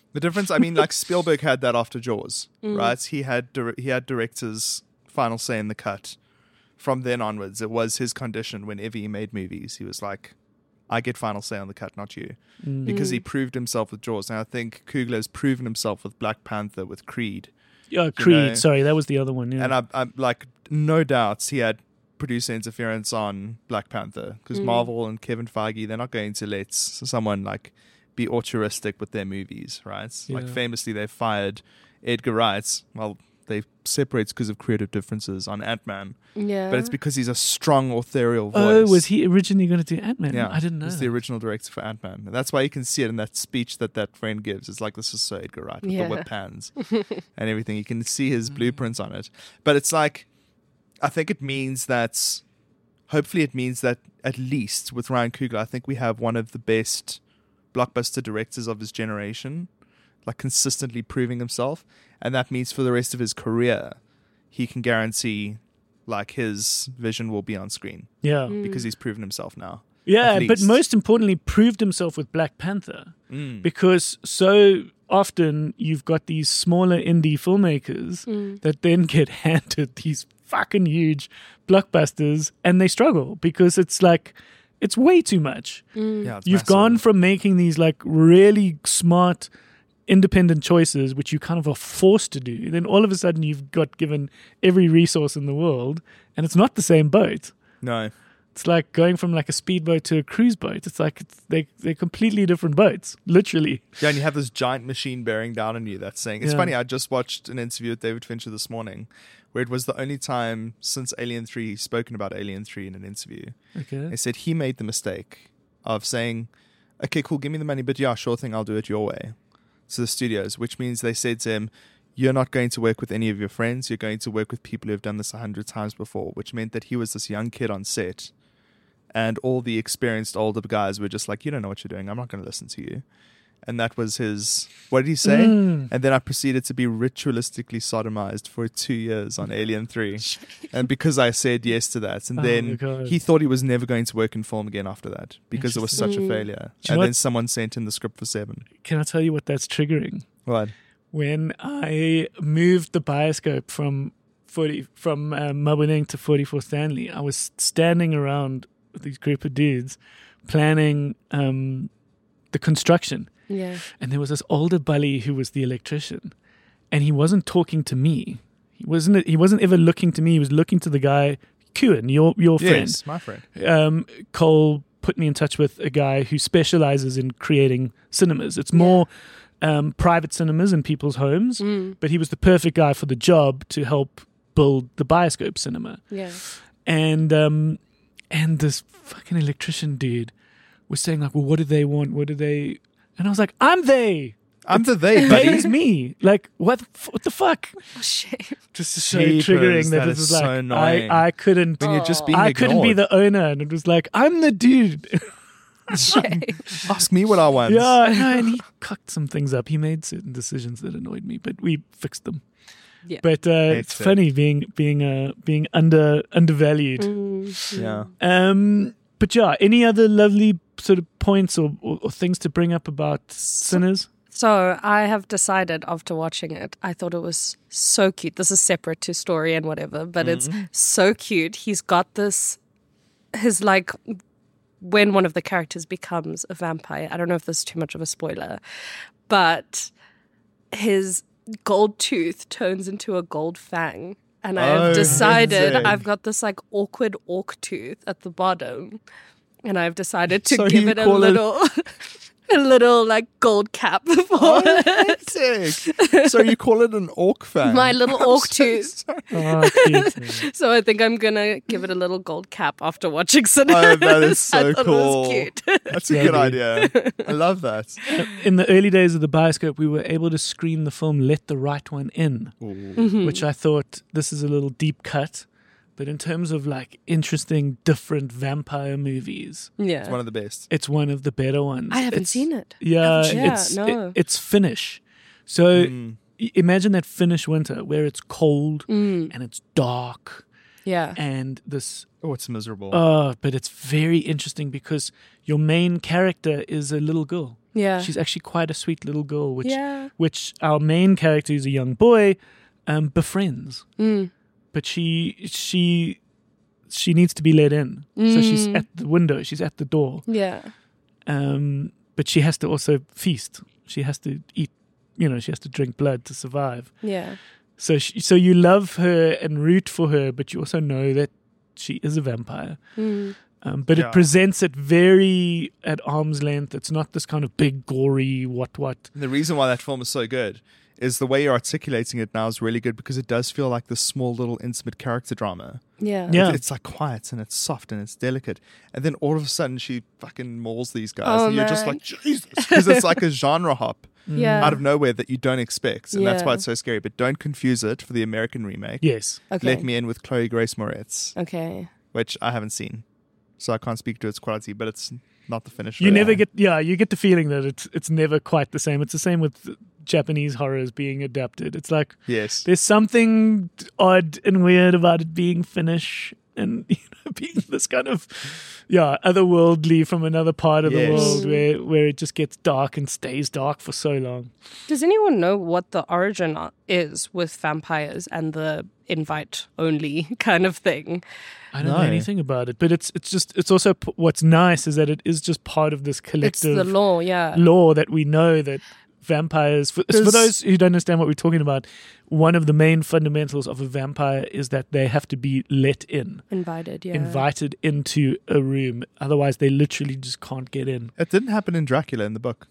The difference, I mean, like Spielberg had that after Jaws, Mm. right? He had dir- he had directors' final say in the cut. From then onwards, it was his condition whenever he made movies. He was like, I get final say on the cut, not you. Mm. Because he proved himself with Jaws. And I think Coogler's proven himself with Black Panther, with Creed. Yeah, Creed. know. Sorry, that was the other one. Yeah. And I, I'm like, no doubts he had producer interference on Black Panther. Because Mm. Marvel and Kevin Feige, they're not going to let s- someone like be altruistic with their movies, right? Like Yeah. famously, they fired Edgar Wright. Well, they separated because of creative differences on Ant-Man. Yeah. But it's because he's a strong authorial voice. oh, was he originally going to do Ant-Man? Yeah, I didn't know. He's that. the original director for Ant-Man. And that's why you can see it in that speech that that friend gives. It's like, this is so Edgar Wright with Yeah. the whip hands and everything. You can see his Mm. blueprints on it. But it's like, I think it means that, hopefully it means that at least with Ryan Coogler, I think we have one of the best blockbuster directors of his generation, like consistently proving himself. And that means for the rest of his career, he can guarantee like his vision will be on screen Yeah. Mm. because he's proven himself now. Yeah, At but least. most importantly, proved himself with Black Panther. Mm. Because so often you've got these smaller indie filmmakers Mm. that then get handed these fucking huge blockbusters and they struggle because it's like, it's way too much. Mm. Yeah, it's You've massive. gone from making these like really smart, independent choices, which you kind of are forced to do. Then all of a sudden you've got given every resource in the world and it's not the same boat. No. It's like going from like a speedboat to a cruise boat. It's like it's, they, they're completely different boats, literally. Yeah, and you have this giant machine bearing down on you that's saying... It's Yeah. funny, I just watched an interview with David Fincher this morning where it was the only time since Alien three he's spoken about Alien three in an interview. Okay. He said he made the mistake of saying, okay, cool, give me the money, but yeah, sure thing, I'll do it your way. To the studios, which means they said to him, you're not going to work with any of your friends, you're going to work with people who have done this a hundred times before, which meant that he was this young kid on set. And all the experienced older guys were just like, you don't know what you're doing. I'm not going to listen to you. And that was his, what did he say? Mm. And then I proceeded to be ritualistically sodomized for two years on Alien three. And because I said yes to that. And Oh my then God. he thought he was never going to work in film again after that because it was such a Interesting. failure. Do you And know then what- someone sent in the script for Seven. Can I tell you what that's triggering? What? When I moved the bioscope from forty from um, Maboneng to forty-four Stanley, I was standing around with these group of dudes planning um, the construction. Yeah. And there was this older bully who was the electrician, and he wasn't talking to me. He wasn't. He wasn't ever looking to me. He was looking to the guy, Kuan, your your friend. Yes, my friend. Um, Cole put me in touch with a guy who specializes in creating cinemas. It's more um, private cinemas in people's homes, Mm. but he was the perfect guy for the job to help build the bioscope cinema. Yeah. And um, and this fucking electrician dude was saying like, well, what do they want? What do they? And I was like, I'm they. I'm the they, They buddy. is me. Like, what? The f- what the fuck? Oh, shame. Just so Jeepers, triggering that, that it is was so like annoying. I, I couldn't. When you're just being I couldn't be ignored. the owner, and it was like I'm the dude. Shame. Ask me what I want. Yeah, no, and he cocked some things up. He made certain decisions that annoyed me, but we fixed them. Yeah. But uh, it's Hates it. funny being being uh, being under undervalued. Mm. Yeah. Um, but yeah, any other lovely sort of points or, or, or things to bring up about Sinners? So I have decided after watching it, I thought it was so cute. This is separate to story and whatever, but it's so cute. He's got this, his like, when one of the characters becomes a vampire, I don't know if this is too much of a spoiler, but his gold tooth turns into a gold fang. And I have Oh, decided amazing. I've got this like awkward orc tooth at the bottom. And I've decided to So give you it a call it- little, a little like gold cap for Oh, it. hectic. So you call it an orc fan? My little I'm orc so tooth. sorry. Oh, cute. So I think I'm gonna give it a little gold cap after watching Sinners. Oh, that is so I thought cool. It was cute. That's a good Lovely. idea. I love that. In the early days of the bioscope, we were able to screen the film "Let the Right One In," Mm-hmm. which I thought this is a little deep cut. But in terms of like interesting, different vampire movies, Yeah. It's one of the best. it's one of the better ones. I haven't It's- seen it. Yeah, Haven't you? Yeah, it's no. it- it's Finnish. So Mm. i- imagine that Finnish winter where it's cold Mm. and it's dark Yeah. and this. Oh, it's miserable. Oh, but it's very interesting because your main character is a little girl. Yeah. She's actually quite a sweet little girl, which yeah. which our main character, who's a young boy, um, befriends. Mm. But she she she needs to be let in, so she's Mm. at the window. She's at the door. Yeah. Um, but she has to also feast. She has to eat. You know, she has to drink blood to survive. Yeah. So she, so you love her and root for her, but you also know that she is a vampire. Mm. Um, but Yeah. it presents it very at arm's length. It's not this kind of big, gory, what, what. And the reason why that film is so good is the way you're articulating it now is really good because it does feel like this small little intimate character drama. Yeah. Yeah. It's, it's like quiet and it's soft and it's delicate. And then all of a sudden she fucking mauls these guys. Oh, and you're just man. like, Jesus. Because it's like a genre hop Yeah. out of nowhere that you don't expect. And that's why Yeah. it's so scary. But don't confuse it for the American remake. Yes. Okay. Let Me In with Chloe Grace Moretz, Okay. which I haven't seen. So I can't speak to its quality, but it's not the finished You version. never get, yeah, you get the feeling that it's it's never quite the same. It's the same with Japanese horrors being adapted. It's like Yes. there's something odd and weird about it being Finnish and you know being this kind of yeah otherworldly from another part of Yes. the world where where it just gets dark and stays dark for so long. Does anyone know what the origin o- is with vampires and the invite only kind of thing? I don't No. know anything about it, but it's it's just it's also p- what's nice is that it is just part of this It's collective the law, yeah. law that we know that vampires for, for 'Cause- those who don't understand what we're talking about, one of the main fundamentals of a vampire is that they have to be let in, Invited, yeah. invited into a room, otherwise they literally just can't get in. It didn't happen in Dracula in the book.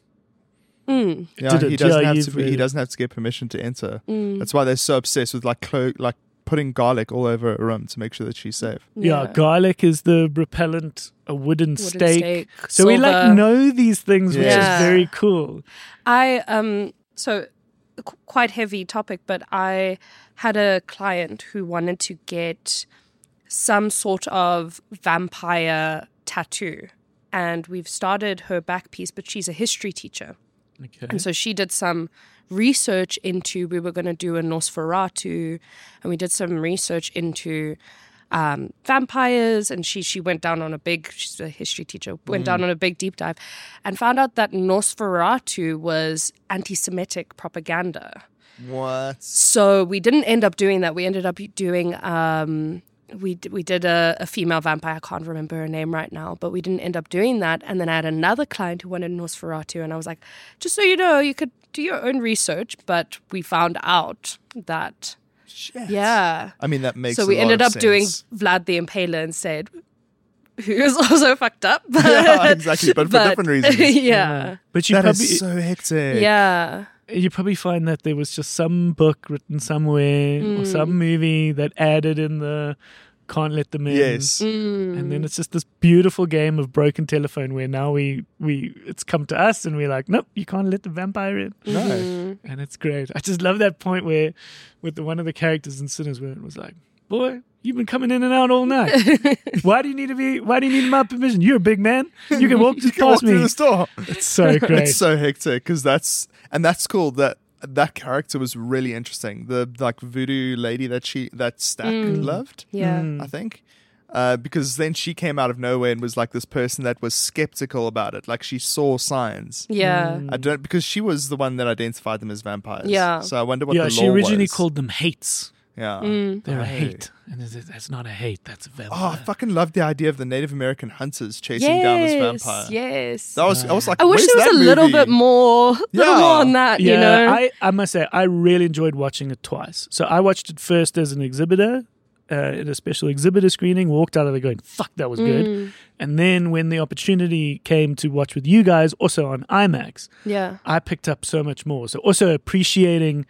Mm. Yeah, Did it? he doesn't Yeah, have you've to. Be, read he it. doesn't have to get permission to enter. Mm. That's why they're so obsessed with like clo- like putting garlic all over a room to make sure that she's safe. Yeah, garlic is the repellent, a wooden, Wooden steak. steak, So we like silver. know these things, which Yeah. is very cool. I um so qu- quite heavy topic, but I had a client who wanted to get some sort of vampire tattoo, and we've started her back piece, but she's a history teacher, Okay. and so she did some research into. We were going to do a Nosferatu, and we did some research into um, vampires, and she she went down on a big. She's a history teacher. Went down on a big deep dive, and found out that Nosferatu was anti-Semitic propaganda. What? So we didn't end up doing that. We ended up doing. Um, we d- we did a, a female vampire. I can't remember her name right now, but we didn't end up doing that. And then I had another client who wanted Nosferatu, and I was like, just so you know, you could do your own research. But we found out that Shit. yeah. I mean, that makes. So a we lot ended of up doing sense. Vlad the Impaler instead, who is also fucked up. But, Yeah, exactly, but for different reasons. yeah. But you That probably is so hectic. Yeah. you probably find that there was just some book written somewhere or some movie that added in the can't let them in. Yes. Mm. And then it's just this beautiful game of broken telephone where now we, we it's come to us and we're like, nope, you can't let the vampire in. No. Mm. And it's great. I just love that point where with the, one of the characters in Sinners where it was like, boy, you've been coming in and out all night. Why do you need to be why do you need my permission? You're a big man. You can walk just You can walk past through me. the store. It's so great. It's so hectic because that's and that's cool. That that character was really interesting. The like voodoo lady that she that Stack loved, Yeah. Mm. I think. Uh, because then she came out of nowhere and was like this person that was skeptical about it. Like she saw signs. Yeah. I don't because she was the one that identified them as vampires. Yeah. So I wonder what yeah, the she law originally was. called them hates. Yeah. Mm. They're a Right. hate. And it's- that's not a hate, that's a vampire. Oh, I fucking loved the idea of the Native American hunters chasing down this vampire. Yes. That was I was like, I wish where's there was that a little movie? bit more, little Yeah. more on that, yeah, you know? I, I must say, I really enjoyed watching it twice. So I watched it first as an exhibitor uh, at a special exhibitor screening, walked out of there going, fuck, that was good. Mm. And then when the opportunity came to watch with you guys, also on IMAX, Yeah. I picked up so much more. So also appreciating,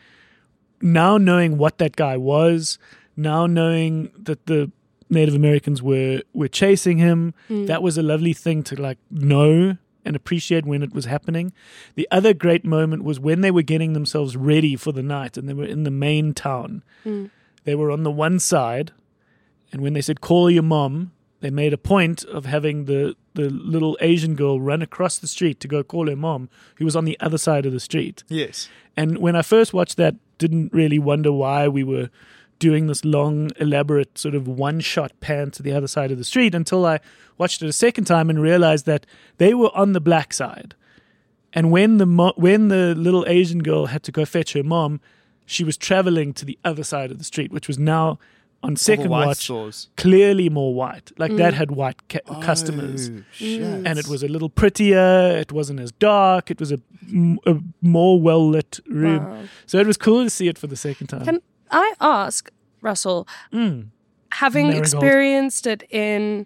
now knowing what that guy was, now knowing that the Native Americans were were chasing him, that was a lovely thing to like know and appreciate when it was happening. The other great moment was when they were getting themselves ready for the night and they were in the main town. They were on the one side, and when they said, call your mom, they made a point of having the, the little Asian girl run across the street to go call her mom, who was on the other side of the street. Yes. And when I first watched that, didn't really wonder why we were doing this long, elaborate sort of one-shot pan to the other side of the street until I watched it a second time and realized that they were on the black side. And when the mo- when the little Asian girl had to go fetch her mom, she was traveling to the other side of the street, which was now on second white watch stores. clearly more white. Like that had white ca- customers. Oh, shit. And it was a little prettier. It wasn't as dark. It was a, m- a more well lit room. Wow. So it was cool to see it for the second time. Can I ask, Russell, having Marigold. experienced it in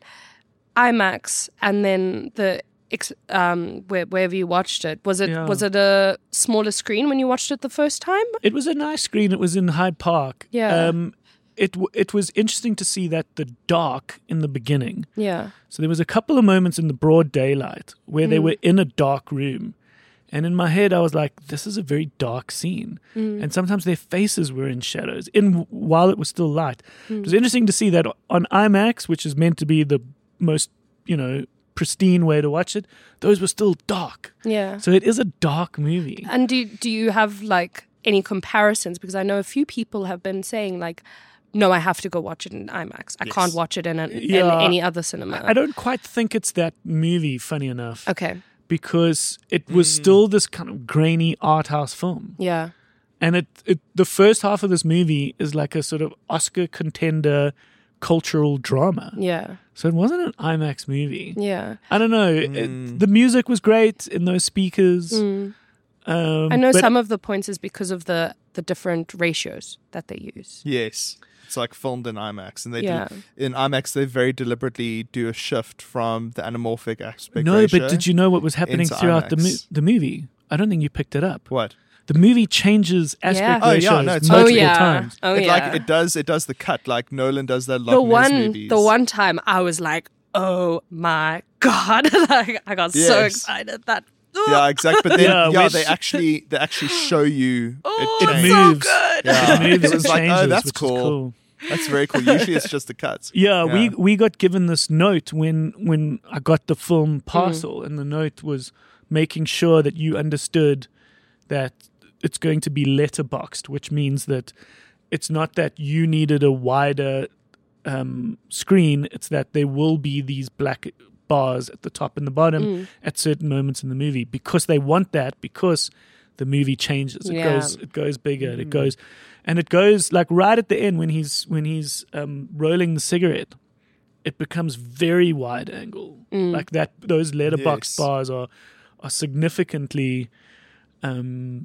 IMAX and then the ex- um where, wherever you watched it, was it Yeah. was it a smaller screen when you watched it the first time? It was a nice screen. It was in Hyde Park. Yeah. Um, it w- it was interesting to see that the dark in the beginning. Yeah. So there was a couple of moments in the broad daylight where they were in a dark room. And in my head, I was like, this is a very dark scene. And sometimes their faces were in shadows in while it was still light. It was interesting to see that on IMAX, which is meant to be the most, you know, pristine way to watch it, those were still dark. Yeah. So it is a dark movie. And do do you have like any comparisons? Because I know a few people have been saying like, no, I have to go watch it in IMAX. I can't watch it in, an, Yeah. in any other cinema. I don't quite think it's that movie, funny enough, Okay. because it was still this kind of grainy art house film. Yeah. And it, it the first half of this movie is like a sort of Oscar contender cultural drama. Yeah. So it wasn't an IMAX movie. Yeah. I don't know. It, the music was great in those speakers. Um, I know but- some of the points is because of the the different ratios that they use. Yes. It's like filmed in IMAX. And they Yeah. do, in IMAX, they very deliberately do a shift from the anamorphic aspect No, ratio. but did you know what was happening into throughout the, mo- IMAX. the movie? I don't think you picked it up. What? The movie changes aspect Yeah. Oh, yeah, ratios no, it's multiple totally- oh yeah. times. Oh it yeah. like it does it does the cut like Nolan does that a lot the in his one movies. the one time I was like, oh my god! Like I got so Yes. excited that. Yeah, exactly. But then Yeah, yeah, which- they actually they actually show you Oh, it It change. so moves. good. Yeah. It moves It and was like, changes, oh, that's which is cool. cool. That's very cool. Usually it's just the cuts. Yeah, Yeah. we we got given this note when when I got the film Mm. parcel, and the note was making sure that you understood that it's going to be letterboxed, which means that it's not that you needed a wider um, screen; it's that there will be these black bars at the top and the bottom Mm. at certain moments in the movie because they want that because the movie changes. It Yeah. goes it goes bigger. and It goes and it goes like right at the end when he's when he's um, rolling the cigarette. It becomes very wide angle, like that. Those letterbox Yes. bars are are significantly um,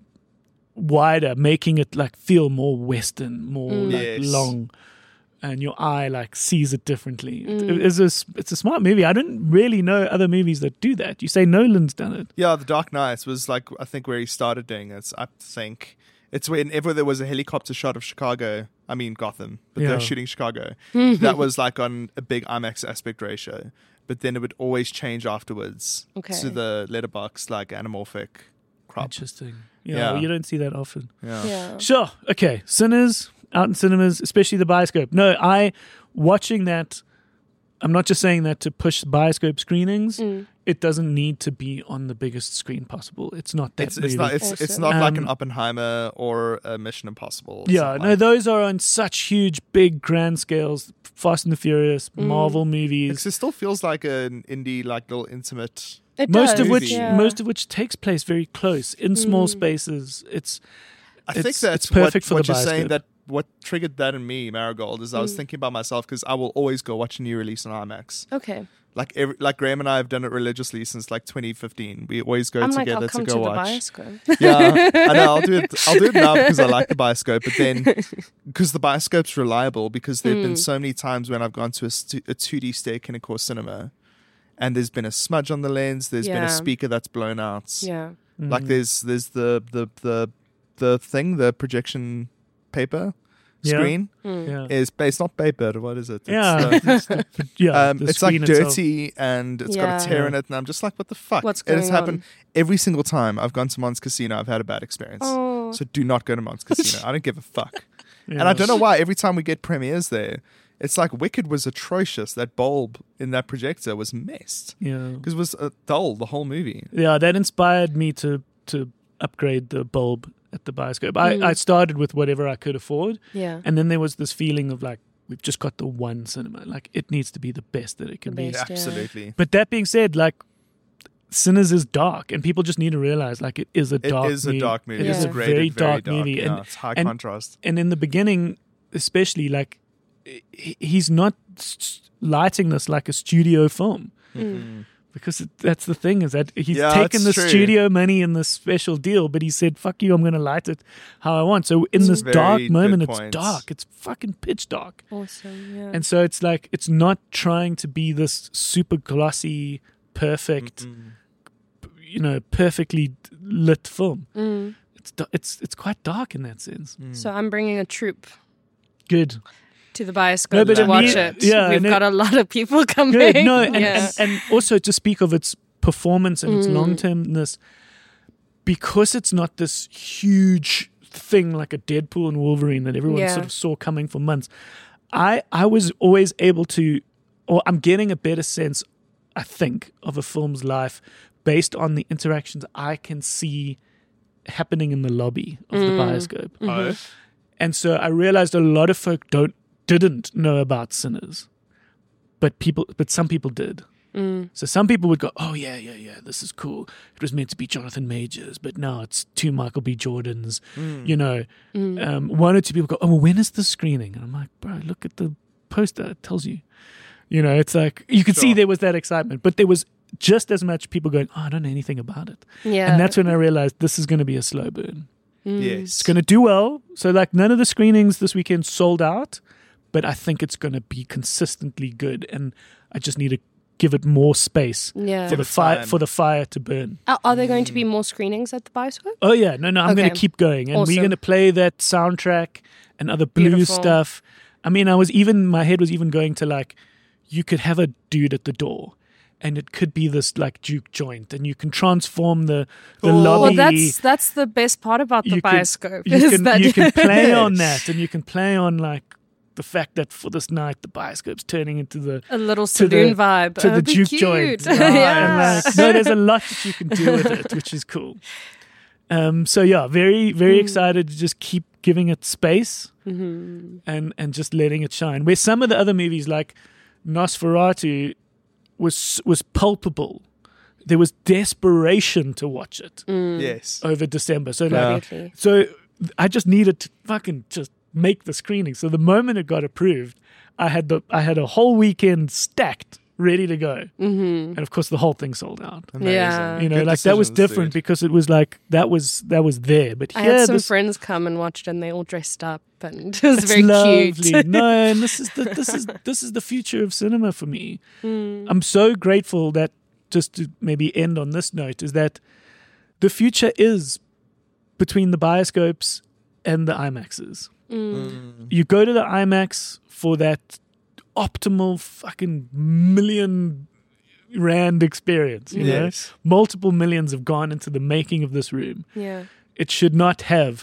wider, making it like feel more Western, more like Yes. long, and your eye like sees it differently. It- it's a s- it's a smart movie. I don't really know other movies that do that. You say Nolan's done it. Yeah, The Dark Knight was like I think where he started doing it. I think it's whenever there was a helicopter shot of Chicago. I mean Gotham, but Yeah. they're shooting Chicago. That was like on a big IMAX aspect ratio. But then it would always change afterwards Okay. to the letterbox like anamorphic crop. Interesting. Yeah, Yeah. well, you don't see that often. Yeah. Yeah. Sure. Okay. Sinners out in cinemas, especially the Bioscope. No, I watching that. I'm not just saying that to push Bioscope screenings. Mm. It doesn't need to be on the biggest screen possible. It's not that. It's, it's movie. not it's, it's Awesome. not like an Um, Oppenheimer or a Mission Impossible. It's Yeah, not no, like- those are on such huge, big, grand scales. Fast and the Furious, Mm. Marvel Because movies, it still feels like an indie, like little intimate. It most does, of which, yeah. most of which takes place very close in small Mm. spaces. It's I It's- think it's that's perfect what, for what the you're saying. Bioscope. That what triggered that in me, Marigold, is I was Mm. thinking about myself because I will always go watch a new release on IMAX. Okay. Like every, like Graham and I have done it religiously since like twenty fifteen. We always go I'm like, together I'll come to to, go the watch. Bioscope. Yeah, I know. I'll do it. I'll do it now because I like the Bioscope. But then, because the Bioscope's reliable, because there've been Mm. so many times when I've gone to a, stu- a two D steak in a core cinema, and there's been a smudge on the lens. There's been Yeah. a speaker that's blown out. Yeah. Like mm, there's there's the the the the thing, the projection paper Yeah. screen Mm. yeah, is based not paper. What is it? It's, yeah, uh, it's, the- yeah. um, the it's like screen itself. dirty and it's got Yeah. a tear in it, and I'm just like, what the fuck? What's and it's going happened every single time I've gone to Mons Casino. I've had a bad experience. Oh. So do not go to Mons Casino. I don't give a fuck. Yeah. And I don't know why every time we get premieres there, it's like Wicked was atrocious. That bulb in that projector was messed Yeah, because it was uh, dull the whole movie. yeah. That inspired me to to upgrade the bulb at the Bioscope. Mm. I I started with whatever I could afford. Yeah. And then there was this feeling of like, we've just got the one cinema. Like, it needs to be the best that it can The be. best. Yeah. Absolutely. But that being said, like, Sinners is dark, and people just need to realize like it is a It dark is movie. a dark movie. It is It's a graded very, very dark, movie, Yeah, and it's high and- contrast. and in the beginning, especially, like he- he's not s- lighting this like a studio film. Because it, that's the thing is that he's Yeah, taken the it's true. studio money in this special deal, but he said, "Fuck you, I'm going to light it how I want." So in this Very dark good moment, it's point. dark. It's fucking pitch dark, Awesome. Yeah. and so it's like it's not trying to be this super glossy, perfect, you know, perfectly lit film. Mm. It's da- it's it's quite dark in that sense. So I'm bringing a troop Good. to the bioscope No, but to I watch mean- it. yeah, We've and got it- a lot of people coming. Good. No, and, yeah. and, and also to speak of its performance and its Mm. long termness, because it's not this huge thing like a Deadpool and Wolverine that everyone Yeah. sort of saw coming for months. I I was always able to, or I'm getting a better sense, I think, of a film's life based on the interactions I can see happening in the lobby of the bioscope. Oh, And so I realized a lot of folk don't didn't know about Sinners, but people, but some people did. So some people would go, "Oh yeah, yeah, yeah, this is cool. It was meant to be Jonathan Majors, but now it's two Michael B. Jordans." You know, um, one or two people go, "Oh, well, when is the screening?" And I'm like, "Bro, look at the poster. It tells you." You know, it's like you could see Sure. there was that excitement, but there was just as much people going, "Oh, I don't know anything about it." yeah. And that's when I realized this is going to be a slow burn. yes. It's going to do well. So, like, none of the screenings this weekend sold out, but I think it's going to be consistently good. And I just need to give it more space yeah. for the it fire time. for the fire to burn. Are, are there going to be more screenings at the bioscope? Oh yeah, no, no, I'm going Okay. to keep going, and Awesome. we're going to play that soundtrack and other blues Beautiful. stuff. I mean, I was even my head was even going to like, you could have a dude at the door. And it could be this like juke joint, and you can transform the the Oh. lobby. Well, that's that's the best part about the you can- bioscope. you is can that you can play on Yes. that, and you can play on like the fact that for this night the bioscope's turning into the a little to the- saloon vibe to Oh, the be juke cute. joint. Right. yeah. And like, no, there's a lot that you can do with it, which is cool. Um, so yeah, very very excited to just keep giving it space Mm-hmm. and and just letting it shine. Where some of the other movies like Nosferatu was was palpable. There was desperation to watch it Yes. over December. So like, Yeah. Absolutely. so I just needed to fucking just make the screening. So the moment it got approved, I had the I had a whole weekend stacked, ready to go. Mm-hmm. And of course, the whole thing sold out. Amazing. Yeah. You know, Good like that was decisions, different dude. because it was like that was that was there. But I here, had some this, friends come and watched, and they all dressed up, and it was it's very lovely. cute. No, and this is the this is this is the future of cinema for me. Hmm. I'm so grateful that, just to maybe end on this note, is that the future is between the bioscopes and the IMAXs. Hmm. You go to the IMAX for that optimal fucking million rand experience. You know, Yes. multiple millions have gone into the making of this room. Yeah. It should not have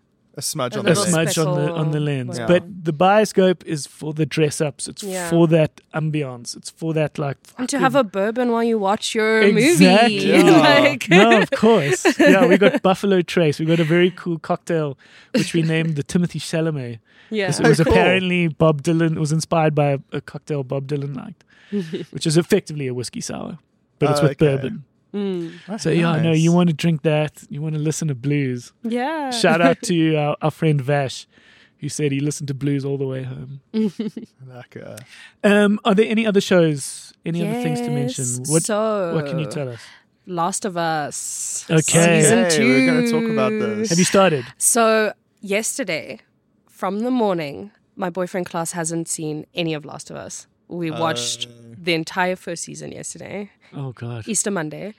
A smudge A on a the little lens. smudge on the special- on the lens. Yeah. But the bioscope is for the dress ups. It's Yeah. for that ambiance. It's for that like And to have a bourbon while you watch your Exactly. movie. Yeah. like, no, of course. Yeah, we got Buffalo Trace. We got a very cool cocktail which we named the Timothy Chalamet. yeah. It was Oh, cool. apparently Bob Dylan. It was inspired by a, a cocktail Bob Dylan liked, which is effectively a whiskey sour, but it's Oh, with okay. bourbon. Mm. So yeah, I know Nice. you want to drink that. You want to listen to blues. Yeah. Shout out to our, our friend Vash, who said he listened to blues all the way home. Like, uh, Um, are there any other shows? Any other things to mention? Yes. What so, What can you tell us? Last of Us. Okay. Season Okay, two. we're gonna talk about this. Have you started? So yesterday, from the morning, my boyfriend Klaus hasn't seen any of Last of Us. We watched the entire first season yesterday, Oh God. Easter Monday,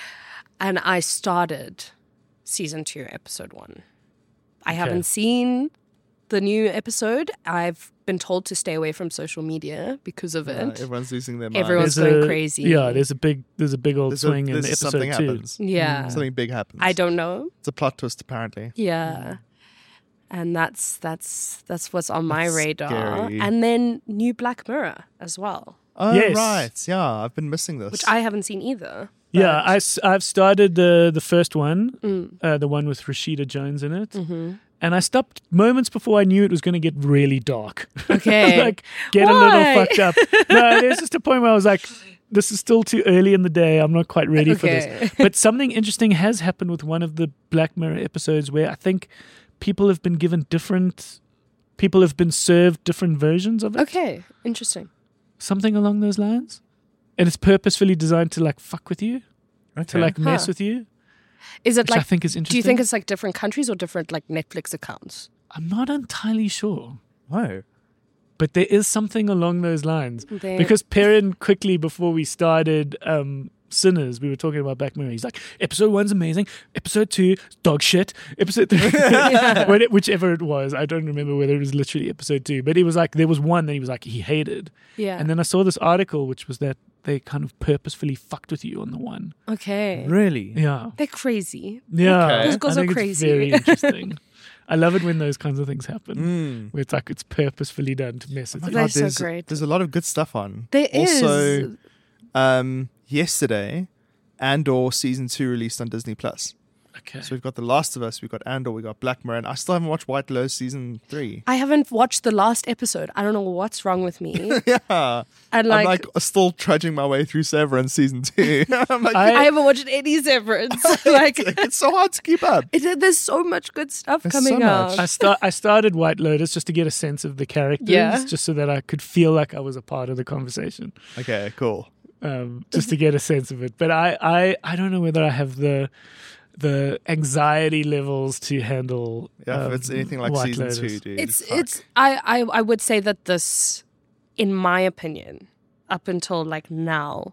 and I started season two, episode one. I haven't seen the new episode. I've been told to stay away from social media because of uh, it. everyone's losing their mind. Everyone's There's going a- crazy. Yeah, there's a big there's a big old There's a- swing in there's episode something two. happens. Yeah. Something big happens. I don't know. It's a plot twist, apparently. Yeah. And that's that's that's what's on my That's radar. scary. And then new Black Mirror as well, Oh, Yes. right. Yeah, I've been missing this. which I haven't seen either. Yeah, I, have started the the first one, Mm. uh, the one with Rashida Jones in it, Mm-hmm. and I stopped moments before I knew it was going to get really dark. Okay. like get a Why? little fucked up. No, there's just a point where I was like, this is still too early in the day. I'm not quite ready for Okay. this. But something interesting has happened with one of the Black Mirror episodes where I think people have been given different, people have been served different versions of it. Okay, interesting. Something along those lines. And it's purposefully designed to like fuck with you, Okay. to like mess Huh. with you, Is it which I like? think is interesting. Do you think it's like different countries or different like Netflix accounts? I'm not entirely sure. oh. But there is something along those lines. They- Because Perrin, quickly before we started um, Sinners, we were talking about Black Mirror. He's like, episode one's amazing. Episode two, dog shit. Episode three, when it- whichever it was. I don't remember whether it was literally episode two. But it was like, there was one that he was like, he hated. Yeah. And then I saw this article, which was that they kind of purposefully fucked with you on the one. Okay. Really? Yeah. They're crazy. Yeah. Okay. Those girls I are think crazy. It's very interesting. I love it when those kinds of things happen. Mm. Where it's like, it's purposefully done to mess with My you. They're God, so there's, great. There's a lot of good stuff on. There is. Also, um, yesterday, Andor season two released on Disney Plus. Okay. So we've got The Last of Us, we've got Andor, we've got Black Mirror, and I still haven't watched White Lotus season three. I haven't watched the last episode. I don't know what's wrong with me. Yeah. And I'm like, like still trudging my way through Severance season two. I'm like, I- I haven't watched any Severance. like, it's so hard to keep up. it, there's so much good stuff There's coming so out. much. I start. I started White Lotus just to get a sense of the characters, Yeah. just so that I could feel like I was a part of the conversation, Okay, cool. um, just to get a sense of it. But I, I, I don't know whether I have the the anxiety levels to handle. Yeah, um, if it's anything like White season Lotus. two, dude. it's fuck. it's I, I I would say that this, in my opinion, up until like now,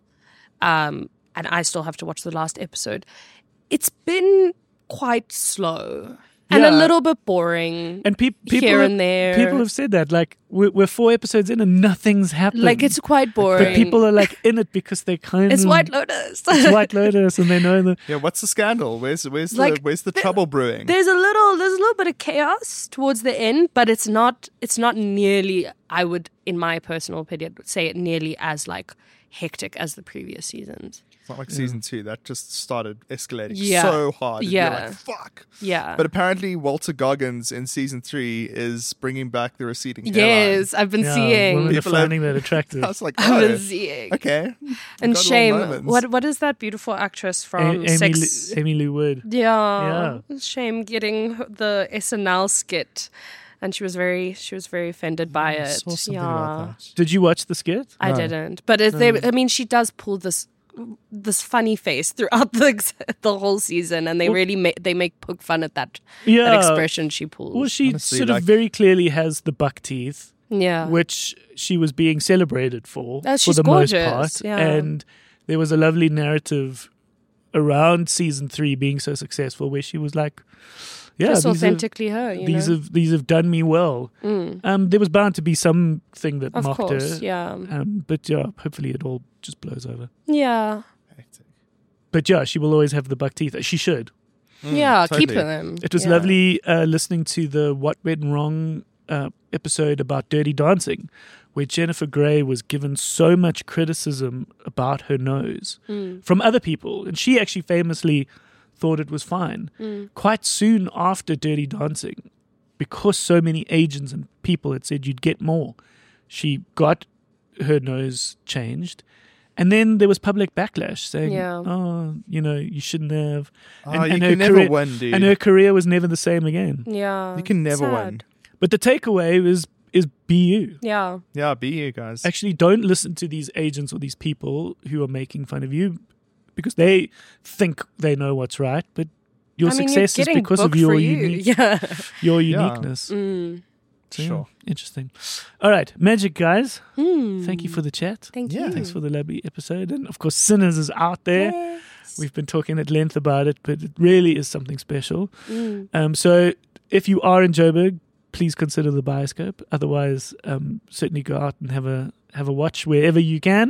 um, and I still have to watch the last episode, it's been quite slow and a Yeah. little bit boring. And peop people Here have- and there. people have said that like we're, we're four episodes in and nothing's happened. Like it's quite boring. but people are like in it because they kind it's of White Lotus. it's White Lotus, and they know the Yeah, what's the scandal? Where's where's the Like, where's the there- trouble brewing? There's a little there's a little bit of chaos towards the end, but it's not it's not nearly, I would, in my personal opinion, say it nearly as like hectic as the previous seasons. It's not like season two that just started escalating Yeah. so hard. and you're Yeah. like, fuck. Yeah. But apparently, Walter Goggins in season three is bringing back the receding hairline. yes, I've been yeah, seeing. women are People have- finding that attractive. I was like, I've oh, been seeing. okay. And Got little Shame. moments. What what is that beautiful actress A- from Amy, Sex? Lu- Amy Lou Wood. Yeah. Shame getting the S N L skit, and she was very she was very offended by I it. saw something yeah. about that. Did you watch the skit? I No. didn't, but it, they, I mean, she does pull this this funny face throughout the the whole season, and they Well- really make they make poke fun at that Yeah. that expression she pulls. Well, she Honestly, sort like- of very clearly has the buck teeth, yeah, which she was being celebrated for, Oh, for she's the gorgeous, most part. yeah. And there was a lovely narrative around season three being so successful, where she was like, "Yeah, just these, have, authentically her. You these know? have these have done me well." Mm, Um, there was bound to be something that of mocked course, her, yeah, um, but yeah, hopefully it all just blows over. yeah, Hectic. But yeah, she will always have the buck teeth. She should. Mm, yeah. Keep totally. them. It was yeah. lovely uh, listening to the What Went Wrong uh, episode about Dirty Dancing, where Jennifer Grey was given so much criticism about her nose Mm, from other people. And she actually famously thought it was fine. mm, Quite soon after Dirty Dancing, because so many agents and people had said you'd get more, she got her nose changed. And then there was public backlash saying, Yeah. oh, you know, you shouldn't have. Oh, And- you and can her never career- win, dude. And her career was never the same again. yeah. you can never Sad. win. But the takeaway is is be you. Yeah, Yeah, be you guys. Actually, don't listen to these agents or these people who are making fun of you because they think they know what's right, but your I mean, success you're is getting because of booked your for you. unique, Yeah. your Yeah. uniqueness. Mm. So, yeah, Sure. interesting. All right, Magic guys. Hmm. Thank you for the chat. Thank Yeah. you. Thanks for the lovely episode, and of course, Sinners is out there. Yes. We've been talking at length about it, but it really is something special. Mm. Um, so if you are in Joburg, please consider the Bioscope. Otherwise, um, certainly go out and have a have a watch wherever you can.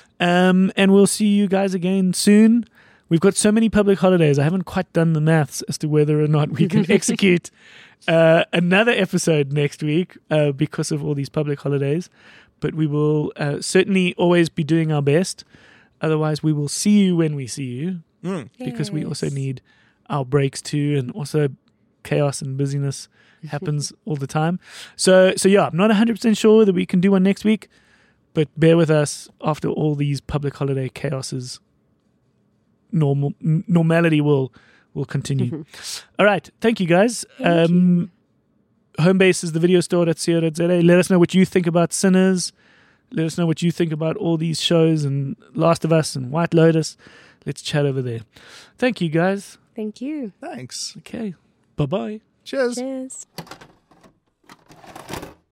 Um, and we'll see you guys again soon. We've got so many public holidays. I haven't quite done the maths as to whether or not we can execute uh, another episode next week uh, because of all these public holidays. But we will uh, certainly always be doing our best. Otherwise, we will see you when we see you. Mm. Because we also Yes. need our breaks too, and also chaos and busyness happens all the time. So, so yeah, I'm not one hundred percent sure that we can do one next week, But bear with us after all these public holiday chaoses. Normal n- normality will will continue. All right. Thank you, guys. Thank um, Homebase is the video store dot co dot za. Let us know what you think about Sinners. Let us know what you think about all these shows and Last of Us and White Lotus. Let's chat over there. Thank you, guys. Thank you. Thanks. Okay. Bye-bye. Cheers. Cheers.